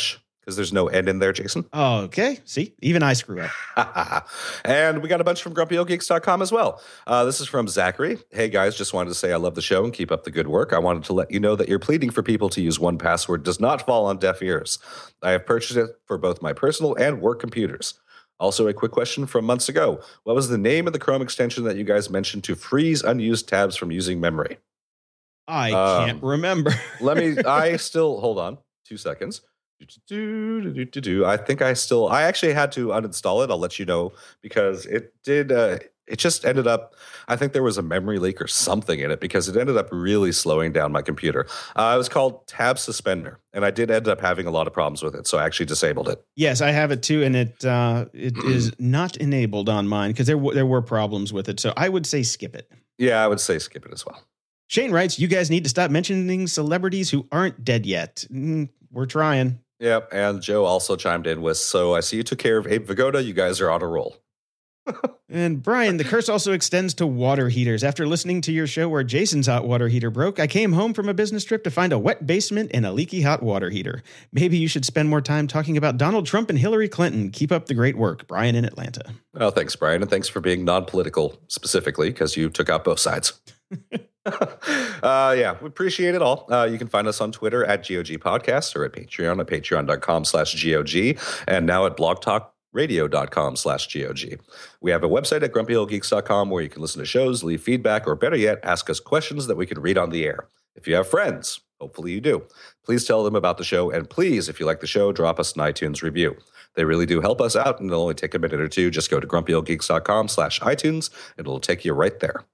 C: because there's no N in there, Jason.
B: Oh, okay. See, even I screw up.
C: And we got a bunch from grumpy old geeks dot com as well. Uh, this is from Zachary. Hey, guys, just wanted to say I love the show and keep up the good work. I wanted to let you know that your pleading for people to use one password does not fall on deaf ears. I have purchased it for both my personal and work computers. Also, a quick question from months ago. What was the name of the Chrome extension that you guys mentioned to freeze unused tabs from using memory?
B: I
C: Um,
B: can't remember.
C: Let me, I still, hold on, two seconds. Do, do, do, do, do. I think I still, I actually had to uninstall it. I'll let you know because it did, uh, it just ended up, I think there was a memory leak or something in it because it ended up really slowing down my computer. Uh, it was called Tab Suspender, and I did end up having a lot of problems with it, so I actually disabled it.
B: Yes, I have it too, and it uh, it is not enabled on mine because there, w- there were problems with it. So I would say skip it.
C: Yeah, I would say skip it as well.
B: Shane writes, you guys need to stop mentioning celebrities who aren't dead yet. Mm, we're trying.
C: Yep, and Joe also chimed in with, so I see you took care of Abe Vigoda. You guys are on a roll.
B: And Brian, the curse also extends to water heaters. After listening to your show where Jason's hot water heater broke, I came home from a business trip to find a wet basement and a leaky hot water heater. Maybe you should spend more time talking about Donald Trump and Hillary Clinton. Keep up the great work. Brian in Atlanta.
C: Well, thanks, Brian, and thanks for being non-political specifically because you took out both sides. uh, yeah, we appreciate it all. Uh, you can find us on Twitter at G O G Podcast or at Patreon at patreon.com slash GOG and now at blogtalkradio.com slash GOG. We have a website at grumpy old geeks dot com where you can listen to shows, leave feedback, or better yet, ask us questions that we can read on the air. If you have friends, hopefully you do, please tell them about the show. And please, if you like the show, drop us an iTunes review. They really do help us out, and it'll only take a minute or two. Just go to grumpy old geeks dot com slash iTunes. It'll take you right there.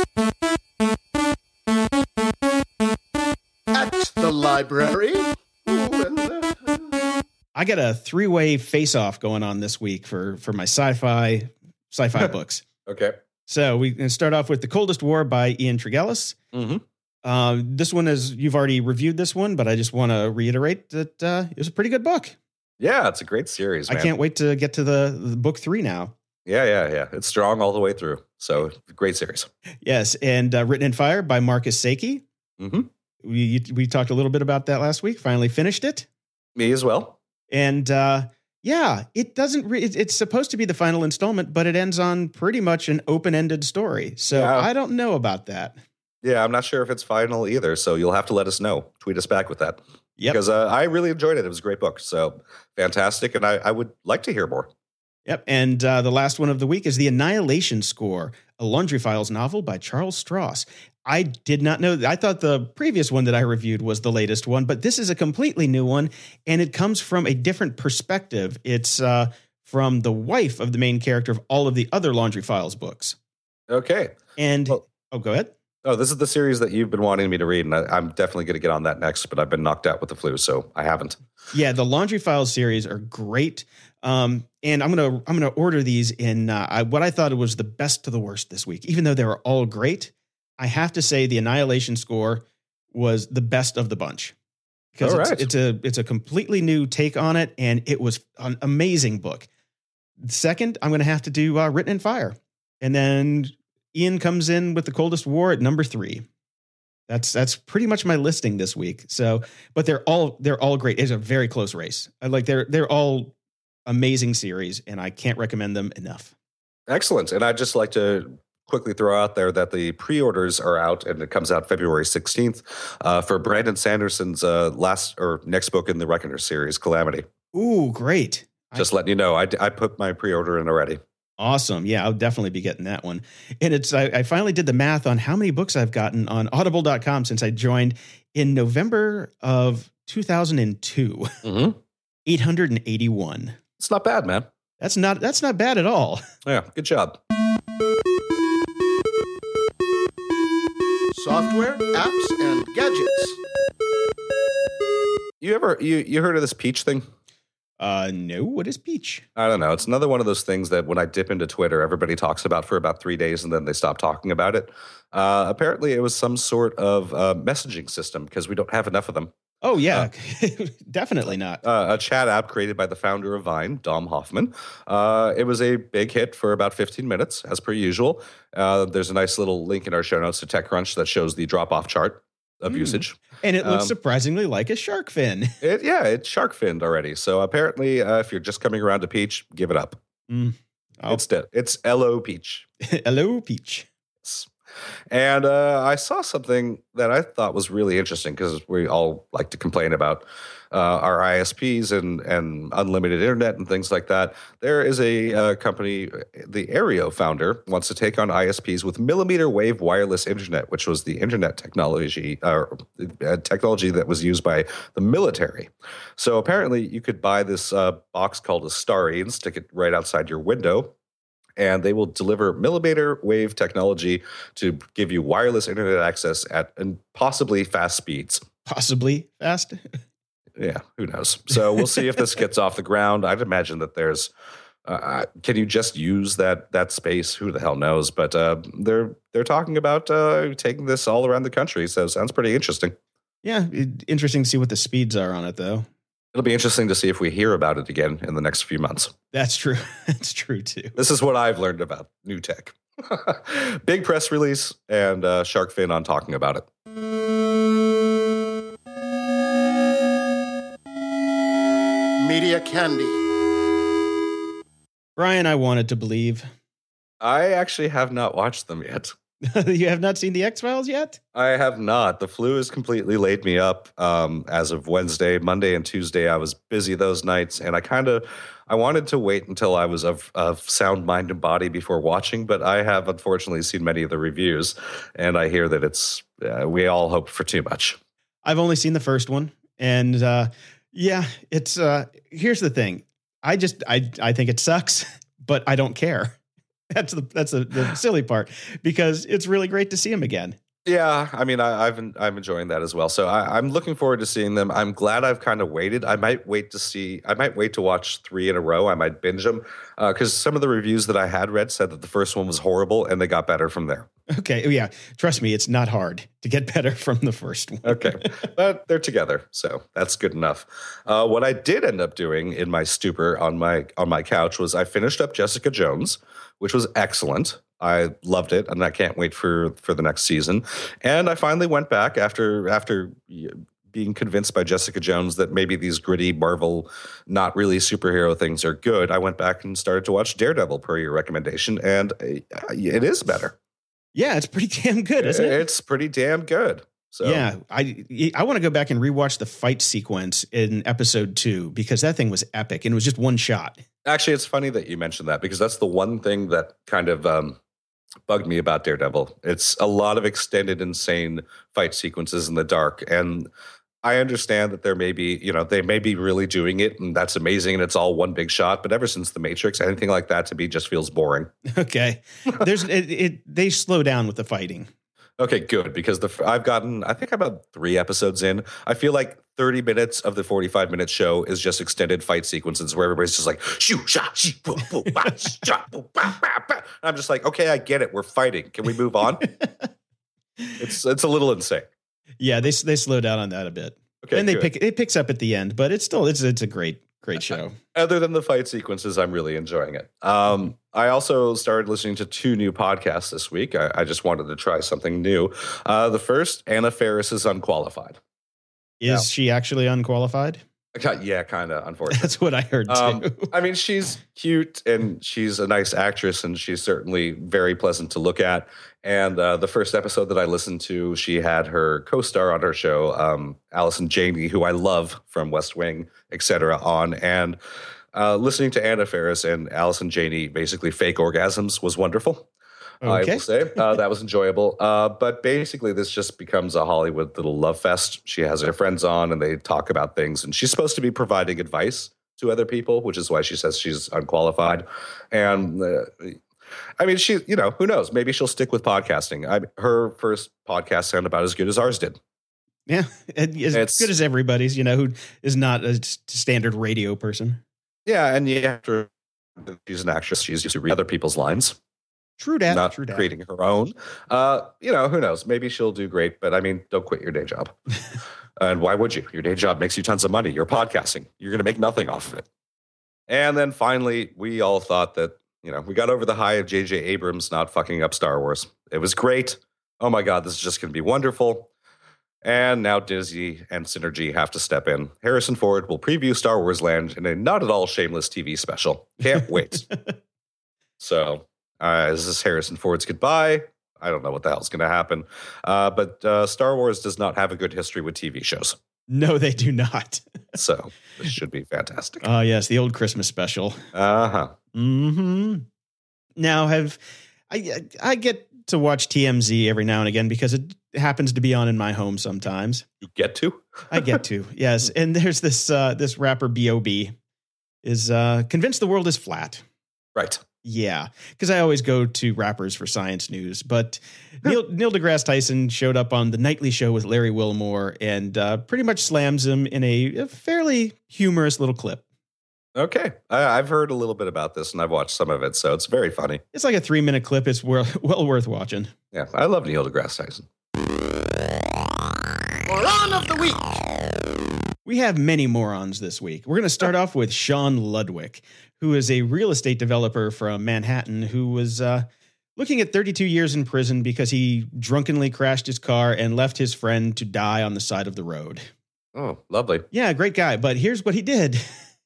A: At the library. Ooh, and, uh,
B: I got a three-way face-off going on this week for, for my sci-fi sci-fi books.
C: Okay.
B: So we can start off with The Coldest War by Ian Tregellis.
C: Mm-hmm.
B: Uh, this one is, you've already reviewed this one, but I just want to reiterate that uh, it was a pretty good book.
C: Yeah, it's a great series, man.
B: I can't wait to get to the, the book three now.
C: Yeah, yeah, yeah. It's strong all the way through. So, great series.
B: Yes, and uh, Written in Fire by Marcus Saki.
C: Mm-hmm.
B: We we talked a little bit about that last week. Finally finished it.
C: Me as well.
B: And uh, yeah, it doesn't. Re- it, it's supposed to be the final installment, but it ends on pretty much an open-ended story. So
C: Yeah.
B: I don't know about that.
C: Yeah, I'm not sure if it's final either. So, you'll have to let us know. Tweet us back with that.
B: Yep.
C: Because uh, I really enjoyed it. It was a great book. So, fantastic. And I, I would like to hear more.
B: Yep. And uh, the last one of the week is The Annihilation Score, a Laundry Files novel by Charles Stross. I did not know. I thought the previous one that I reviewed was the latest one, but this is a completely new one, and it comes from a different perspective. It's uh, from the wife of the main character of all of the other Laundry Files books.
C: Okay.
B: And,
C: Well-
B: oh, go ahead.
C: Oh, this is the series that you've been wanting me to read, and I, I'm definitely going to get on that next, but I've been knocked out with the flu, so I haven't.
B: Yeah, the Laundry Files series are great. Um, and I'm gonna I'm gonna order these in uh, I, what I thought it was the best to the worst this week. Even though they were all great, I have to say the Annihilation Score was the best of the bunch because
C: All
B: it's,
C: right.
B: it's a it's a completely new take on it, and it was an amazing book. Second, I'm gonna have to do uh, Written in Fire, and then Ian comes in with The Coldest War at number three. That's that's pretty much my listing this week. So, but they're all they're all great. It's a very close race. I like they're they're all amazing series, and I can't recommend them enough.
C: Excellent. And I'd just like to quickly throw out there that the pre-orders are out, and it comes out February sixteenth uh, for Brandon Sanderson's uh, last or next book in the Reckoner series, Calamity.
B: Ooh, great!
C: Just letting you know, I, I put my pre-order in already.
B: Awesome. Yeah, I'll definitely be getting that one. And it's I, I finally did the math on how many books I've gotten on audible dot com since I joined in November of two thousand two.
C: Mm-hmm.
B: eight hundred eighty-one.
C: It's not bad, man.
B: That's not that's not bad at all.
C: Yeah, good job.
A: software, apps, and gadgets.
C: You ever you you heard of this Peach thing?
B: Uh, no. What is Peach?
C: I don't know. It's another one of those things that when I dip into Twitter, everybody talks about for about three days and then they stop talking about it. Uh, apparently, it was some sort of uh, messaging system because we don't have enough of them.
B: Oh yeah, definitely not.
C: Uh, a chat app created by the founder of Vine, Dom Hoffman. Uh, it was a big hit for about fifteen minutes, as per usual. Uh, there's a nice little link in our show notes to TechCrunch that shows the drop-off chart. of
B: Mm.
C: usage.
B: And it looks
C: Um,
B: surprisingly like a shark fin.
C: It, yeah, it's shark finned already. So apparently, uh, if you're just coming around to Peach, give it up.
B: Mm. Oh.
C: It's dead. It's L O Peach.
B: Hello, Peach.
C: And uh, I saw something that I thought was really interesting because we all like to complain about uh, our I S Ps and, and unlimited internet and things like that. There is a uh, company, the Aereo founder, wants to take on I S Ps with millimeter wave wireless internet, which was the internet technology, uh, technology that was used by the military. So apparently you could buy this uh, box called a Starry and stick it right outside your window. And they will deliver millimeter wave technology to give you wireless internet access at and possibly fast speeds.
B: Possibly fast.
C: Yeah, who knows? So we'll see if this gets off the ground. I'd imagine that there's. Uh, can you just use that that space? Who the hell knows? But uh, they're they're talking about uh, taking this all around the country. So it sounds pretty interesting.
B: Yeah, it, interesting to see what the speeds are on it, though.
C: It'll be interesting to see if we hear about it again in the next few months.
B: That's true. That's true, too.
C: This is what I've learned about new tech. Big press release and uh, Shark Fin on talking about it.
A: Media Candy.
B: Brian, I wanted to believe.
C: I actually have not watched them yet.
B: You have not seen the X-Files yet?
C: I have not. The flu has completely laid me up um, as of Wednesday. Monday and Tuesday, I was busy those nights, and I kind of I wanted to wait until I was of, of sound mind and body before watching, but I have unfortunately seen many of the reviews, and I hear that it's uh, we all hope for too much.
B: I've only seen the first one, and uh, yeah, it's uh, here's the thing. I just I I think it sucks, but I don't care. That's the that's the, the silly part because it's really great to see him again.
C: Yeah, I mean, I, I've I'm enjoying that as well. So I, I'm looking forward to seeing them. I'm glad I've kind of waited. I might wait to see. I might wait to watch three in a row. I might binge them because uh, some of the reviews that I had read said that the first one was horrible, and they got better from there.
B: Okay, yeah, trust me, it's not hard to get better from the first one.
C: Okay, but they're together, so that's good enough. Uh, what I did end up doing in my stupor on my on my couch was I finished up Jessica Jones, which was excellent. I loved it, and I can't wait for, for the next season. And I finally went back after after being convinced by Jessica Jones that maybe these gritty Marvel, not really superhero things are good. I went back and started to watch Daredevil per your recommendation, and it is better.
B: Yeah, it's pretty damn good, isn't it?
C: It's pretty damn good. So
B: yeah, I I want to go back and rewatch the fight sequence in episode two because that thing was epic and it was just one shot.
C: Actually, it's funny that you mentioned that because that's the one thing that kind of um, bugged me about Daredevil. It's a lot of extended, insane fight sequences in the dark. And I understand that there may be, you know, they may be really doing it and that's amazing and it's all one big shot. But ever since The Matrix, anything like that to me just feels boring.
B: Okay. There's it, it they slow down with the fighting.
C: Okay, good, because the I've gotten, I think I'm about three episodes in. I feel like thirty minutes of the forty-five minute show is just extended fight sequences where everybody's just like, shoo, shot, shoo, boo, boo, bah, shot, boo, bah, bah, bah. I'm just like, okay, I get it. We're fighting. Can we move on? it's it's a little insane.
B: Yeah, they they slow down on that a bit.
C: Okay,
B: and they
C: good.
B: pick it picks up at the end, but it's still it's it's a great great show.
C: Other than the fight sequences, I'm really enjoying it. Um, I also started listening to two new podcasts this week. I, I just wanted to try something new. Uh, the first, Anna Faris is Unqualified.
B: Is
C: Yeah.
B: she actually unqualified?
C: Yeah, kind of, unfortunately.
B: That's what I heard too.
C: Um, I mean, she's cute and she's a nice actress and she's certainly very pleasant to look at. And uh, the first episode that I listened to, she had her co-star on her show, um, Allison Janney, who I love from West Wing, et cetera, on. And uh, listening to Anna Faris and Allison Janney basically fake orgasms was wonderful.
B: Okay.
C: I will say uh, that was enjoyable. Uh, but basically, this just becomes a Hollywood little love fest. She has her friends on and they talk about things. And she's supposed to be providing advice to other people, which is why she says she's unqualified. And uh, I mean, she, you know, who knows? Maybe she'll stick with podcasting. I, her first podcast sounded about as good as ours did.
B: Yeah, as
C: It's-
B: good as everybody's, you know, who is not a standard radio person.
C: Yeah. And you have to, she's an actress. She's used to read other people's lines.
B: True dat.
C: not
B: True dat.
C: creating her own. Uh, you know, who knows? Maybe she'll do great, but I mean, don't quit your day job. And why would you? Your day job makes you tons of money. You're podcasting. You're going to make nothing off of it. And then finally, we all thought that, you know, we got over the high of J J Abrams not fucking up Star Wars. It was great. Oh my God, this is just going to be wonderful. And now Disney and Synergy have to step in. Harrison Ford will preview Star Wars Land in a not at all shameless T V special. Can't wait. So, uh, is this Harrison Ford's goodbye? I don't know what the hell's going to happen. Uh, but uh, Star Wars does not have a good history with T V shows.
B: No, they do not.
C: So, this should be fantastic.
B: Oh, yes, the old Christmas special.
C: Uh-huh.
B: Mm-hmm. Now, have I, I get to watch T M Z every now and again because it happens to be on in my home sometimes.
C: You get to?
B: I get to, yes. And there's this uh, this rapper B O B is uh, convinced the world is flat.
C: Right.
B: Yeah, because I always go to rappers for science news. But Neil, Neil deGrasse Tyson showed up on The Nightly Show with Larry Wilmore and uh, pretty much slams him in a, a fairly humorous little clip.
C: Okay. I, I've heard a little bit about this, and I've watched some of it, so it's very funny.
B: It's like a three-minute clip. It's well, well worth watching.
C: Yeah, I love Neil deGrasse Tyson.
A: Moron of the Week.
B: We have many morons this week. We're going to start off with Sean Ludwig, who is a real estate developer from Manhattan who was uh, looking at thirty-two years in prison because he drunkenly crashed his car and left his friend to die on the side of the road.
C: Oh, lovely.
B: Yeah, great guy. But here's what he did.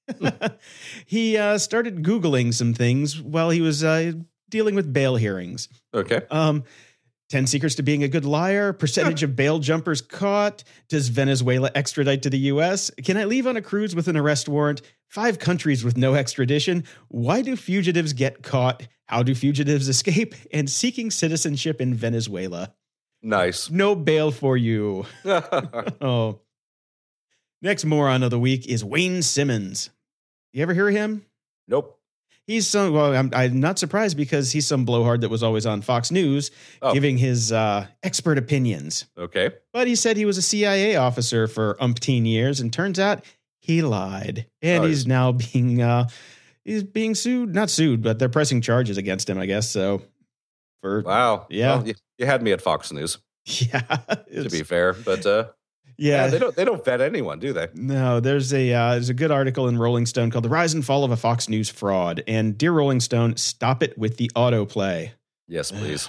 B: He uh, started Googling some things while he was uh, dealing with bail hearings.
C: Okay.
B: Um, ten secrets to being a good liar, percentage of bail jumpers caught, does Venezuela extradite to the U S? Can I leave on a cruise with an arrest warrant? Five countries with no extradition. Why do fugitives get caught? How do fugitives escape? And seeking citizenship in Venezuela.
C: Nice.
B: No bail for you. Oh. Next moron of the week is Wayne Simmons. You ever hear of him?
C: Nope.
B: He's some, well, I'm, I'm not surprised because he's some blowhard that was always on Fox News
C: Oh.
B: giving his uh, expert opinions.
C: Okay.
B: But he said he was a C I A officer for umpteen years, and turns out he lied. And
C: Oh,
B: he's now being uh, he's being sued, not sued, but they're pressing charges against him, I guess. So for
C: Wow.
B: Yeah.
C: Well, you, you had me at Fox News,
B: yeah,
C: to
B: it's-
C: be fair, but uh,
B: yeah,
C: yeah, they don't they don't vet anyone, do they?
B: No, there's a uh, there's a good article in Rolling Stone called "The Rise and Fall of a Fox News Fraud." And dear Rolling Stone, stop it with the autoplay.
C: Yes, please.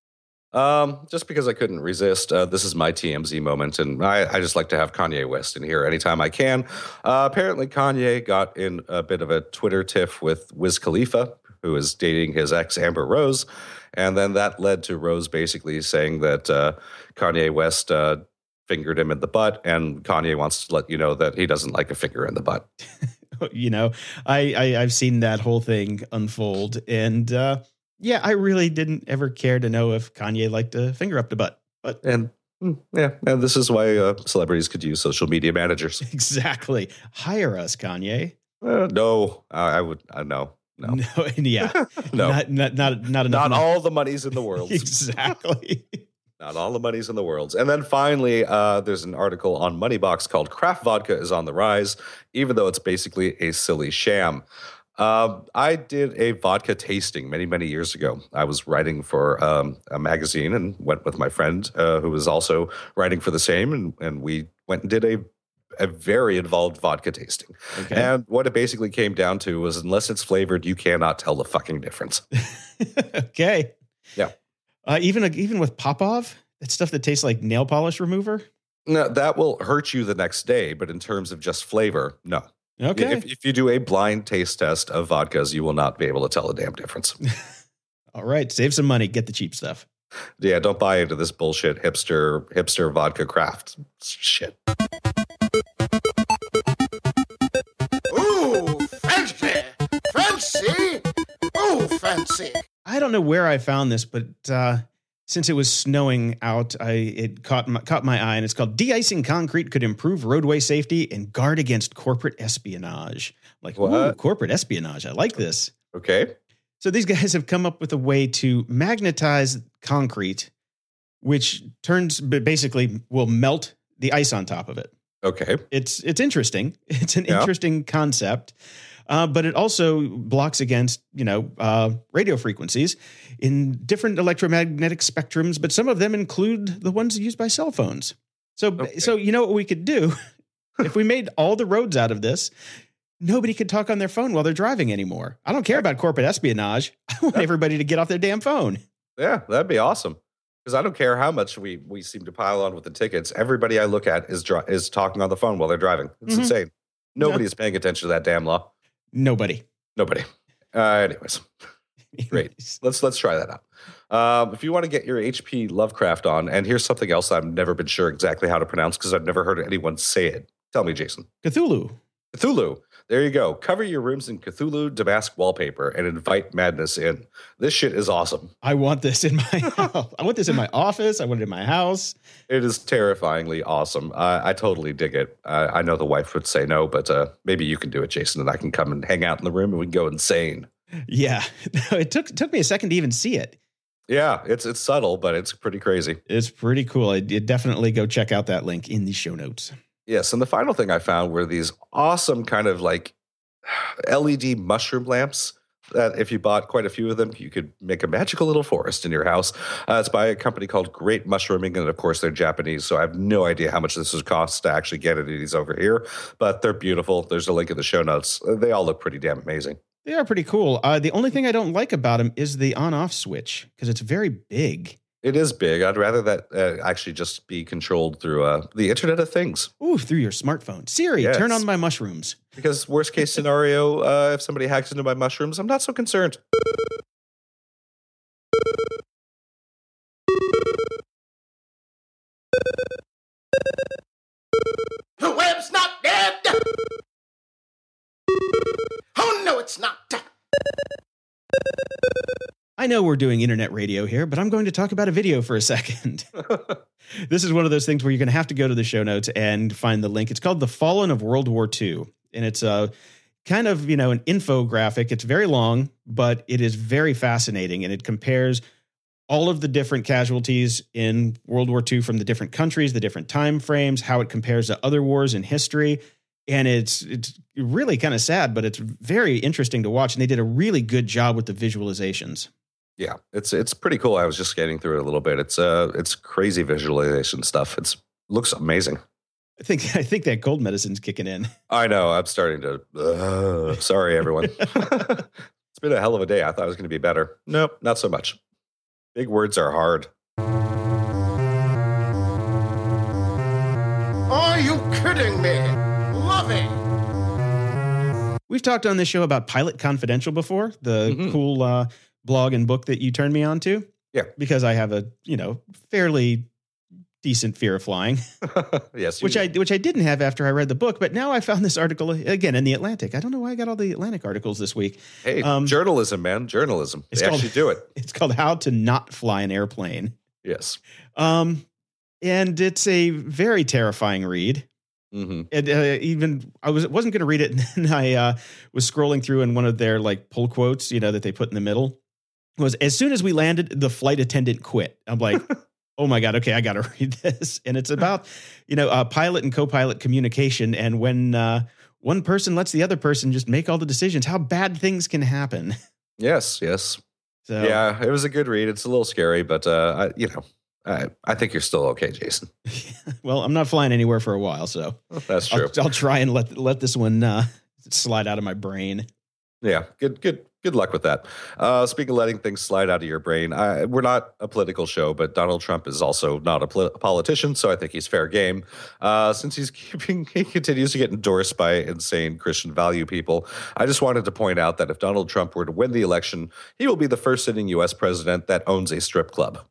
C: um, just because I couldn't resist, uh, this is my T M Z moment, and I, I just like to have Kanye West in here anytime I can. Uh, apparently, Kanye got in a bit of a Twitter tiff with Wiz Khalifa, who is dating his ex Amber Rose, and then that led to Rose basically saying that uh, Kanye West uh, fingered him in the butt, and Kanye wants to let you know that he doesn't like a finger in the butt.
B: You know, I, I I've seen that whole thing unfold, and uh, yeah, I really didn't ever care to know if Kanye liked a finger up the butt. But
C: And mm, yeah, and this is why uh, celebrities could use social media managers.
B: exactly, hire us, Kanye.
C: Uh, no, I, I would. Uh, no, no,
B: No, yeah,
C: no.
B: not not not not enough.
C: Not all the monies in the world.
B: Exactly.
C: Not all the monies in the world. And then finally, uh, there's an article on Moneybox called "Craft Vodka is on the Rise," even though it's basically a silly sham. Uh, I did a vodka tasting many, many years ago. I was writing for um, a magazine and went with my friend uh, who was also writing for the same, and, and we went and did a a very involved vodka tasting.
B: Okay.
C: And what it basically came down to was, unless it's flavored, you cannot tell the fucking difference.
B: Okay.
C: Yeah.
B: Uh, even even with Popov, that stuff that tastes like nail polish remover.
C: No, that will hurt you the next day, but in terms of just flavor, no.
B: Okay.
C: If, if you do a blind taste test of vodkas, you will not be able to tell a damn difference.
B: All right. Save some money. Get the cheap stuff.
C: Yeah, don't buy into this bullshit hipster hipster vodka craft shit.
A: Ooh, fancy! Fancy! Ooh, fancy!
B: I don't know where I found this, but uh, since it was snowing out, I it caught my, caught my eye, and it's called "De-icing concrete could improve roadway safety and guard against corporate espionage." I'm like, ooh,
C: What?
B: corporate espionage. I like this.
C: Okay.
B: So these guys have come up with a way to magnetize concrete, which turns basically will melt the ice on top of it.
C: Okay.
B: It's it's interesting. It's an
C: Yeah.
B: interesting concept, uh, but it also blocks against you know uh, radio frequencies in different electromagnetic spectrums. But some of them include the ones used by cell phones. So
C: Okay.
B: so you know what we could do if we made all the roads out of this. Nobody could talk on their phone while they're driving anymore. I don't care about corporate espionage. I want everybody to get off their damn phone.
C: Yeah, that'd be awesome. Because I don't care how much we we seem to pile on with the tickets. Everybody I look at is dri- is talking on the phone while they're driving. It's
B: Mhm.
C: insane. Nobody's paying attention to that damn law.
B: Nobody.
C: Nobody. Uh, anyways, great. Let's let's try that out. Um, if you want to get your H P Lovecraft on, and here's something else I've never been sure exactly how to pronounce because I've never heard anyone say it. Tell me, Jason.
B: Cthulhu.
C: Cthulhu. There you go. Cover your rooms in Cthulhu Damask wallpaper and invite madness in. This shit is awesome.
B: I want this in my house. I want this in my office. I want it in my house.
C: It is terrifyingly awesome. Uh, I totally dig it. Uh, I know the wife would say no, but uh, maybe you can do it, Jason, and I can come and hang out in the room and we can go insane.
B: Yeah. It took took me a second to even see it.
C: Yeah, it's it's subtle, but it's pretty crazy.
B: It's pretty cool. I did definitely go check out that link in the show notes.
C: Yes, and the final thing I found were these awesome kind of like L E D mushroom lamps that if you bought quite a few of them, you could make a magical little forest in your house. Uh, it's by a company called Great Mushrooming, and of course they're Japanese, so I have no idea how much this would cost to actually get any of these over here, but they're beautiful. There's a link in the show notes. They all look pretty damn amazing.
B: They are pretty cool. Uh, the only thing I don't like about them is the on-off switch because it's very big.
C: It is big. I'd rather that uh, actually just be controlled through uh, the Internet of Things.
B: Ooh, through your smartphone. Siri,
C: Yes.
B: turn on my mushrooms.
C: Because worst case scenario, uh, if somebody hacks into my mushrooms, I'm not so concerned.
A: The web's not dead! Oh, no, it's not.
B: I know we're doing internet radio here, but I'm going to talk about a video for a second. This is one of those things where you're going to have to go to the show notes and find the link. It's called The Fallen of World War Two. And it's a kind of, you know, an infographic. It's very long, but it is very fascinating. And it compares all of the different casualties in World War Two from the different countries, the different time frames, how it compares to other wars in history. And it's it's really kind of sad, but it's very interesting to watch. And they did a really good job with the visualizations.
C: Yeah, it's it's pretty cool. I was just scanning through it a little bit. It's uh it's crazy visualization stuff. It's looks amazing.
B: I think I think that cold medicine's kicking in.
C: I know. I'm starting to. Uh, sorry, everyone. It's been a hell of a day. I thought it was going to be better. Nope, not so much. Big words are hard.
A: Are you kidding me? Loving.
B: We've talked on this show about Pilot Confidential before, the
C: Mhm.
B: cool uh, blog and book that you turned me on to.
C: Yeah.
B: Because I have a, you know, fairly decent fear of flying,
C: Yes, you
B: which I which I didn't have after I read the book. But now I found this article again in the Atlantic. I don't know why I got all the Atlantic articles this week.
C: Hey,
B: Um,
C: journalism, man, journalism.
B: it's
C: They
B: called-
C: actually do it.
B: It's called How to Not Fly an Airplane.
C: Yes.
B: Um, and it's a very terrifying read.
C: Mm-hmm.
B: And uh, even I was wasn't going to read it, and then I uh, was scrolling through, and one of their like pull quotes, you know, that they put in the middle was, "As soon as we landed, the flight attendant quit." I'm like, "Oh my god, okay, I got to read this." And it's about, you know, uh, pilot and co-pilot communication, and when uh, one person lets the other person just make all the decisions, how bad things can happen.
C: Yes, yes.
B: So
C: Yeah, it was a good read. It's a little scary, but uh, I, you know, I, I think you're still okay, Jason.
B: well, I'm not flying anywhere for a while, so
C: That's true.
B: I'll, I'll try and let let this one uh, slide out of my brain.
C: Yeah, good, good, good luck with that. Uh, speaking of letting things slide out of your brain, I, we're not a political show, but Donald Trump is also not a, poli- a politician, so I think he's fair game. Uh, since he's keeping, he continues to get endorsed by insane Christian value people. I just wanted to point out that if Donald Trump were to win the election, he will be the first sitting U S president that owns a strip club.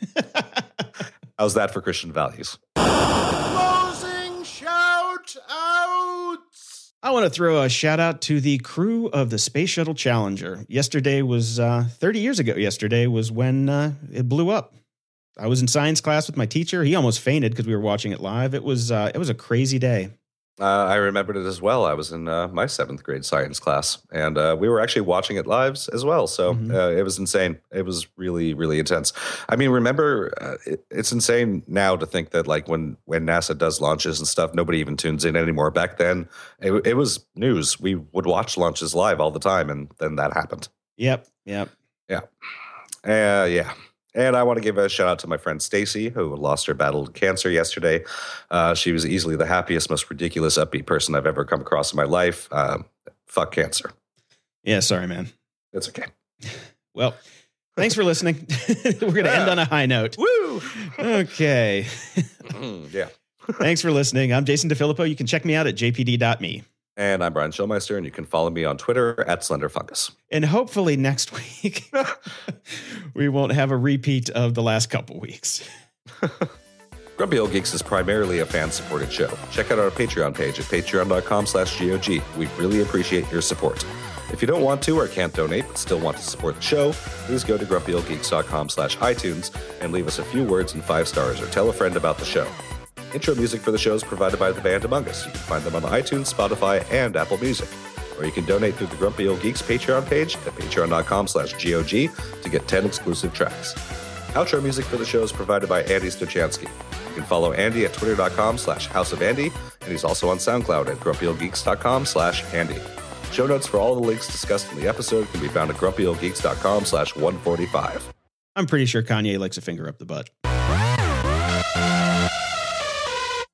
C: How's that for Christian values?
A: Closing shout outs.
B: I want to throw a shout out to the crew of the Space Shuttle Challenger. Yesterday was uh, thirty years ago. Yesterday was when uh, it blew up. I was in science class with my teacher. He almost fainted because we were watching it live. It was uh, it was a crazy day.
C: Uh, I remembered it as well. I was in uh, my seventh grade science class, and uh, we were actually watching it live as well. So
B: Mhm.
C: uh, it was insane. It was really, really intense. I mean, remember, uh, it, it's insane now to think that like when when NASA does launches and stuff, nobody even tunes in anymore. Back then, it, it was news. We would watch launches live all the time, and then that happened.
B: Yep, yep.
C: Uh, yeah. And I want to give a shout out to my friend Stacy, who lost her battle to cancer yesterday. Uh, she was easily the happiest, most ridiculous, upbeat person I've ever come across in my life. Um, fuck cancer.
B: Yeah, sorry, man.
C: It's okay.
B: Well, Thanks for listening. We're going to yeah. end on a high note.
C: Woo!
B: Okay.
C: mm, yeah.
B: Thanks for listening. I'm Jason DeFilippo. You can check me out at j p d dot me.
C: And I'm Brian Schulmeister, and you can follow me on Twitter at SlenderFungus.
B: And hopefully next week, we won't have a repeat of the last couple weeks.
C: Grumpy Old Geeks is primarily a fan-supported show. Check out our Patreon page at patreon.com slash GOG. We really appreciate your support. If you don't want to or can't donate but still want to support the show, please go to grumpyoldgeeks.com slash iTunes and leave us a few words and five stars or tell a friend about the show. Intro music for the show is provided by the band Among Us. You can find them on iTunes, Spotify, and Apple Music. Or you can donate through the Grumpy Old Geeks Patreon page at patreon.com slash GOG to get ten exclusive tracks. Outro music for the show is provided by Andy Stochansky. You can follow Andy at twitter.com slash House of Andy, and he's also on SoundCloud at grumpyoldgeeks.com slash Andy. Show notes for all the links discussed in the episode can be found at grumpyoldgeeks.com slash 145.
B: I'm pretty sure Kanye likes a finger up the butt.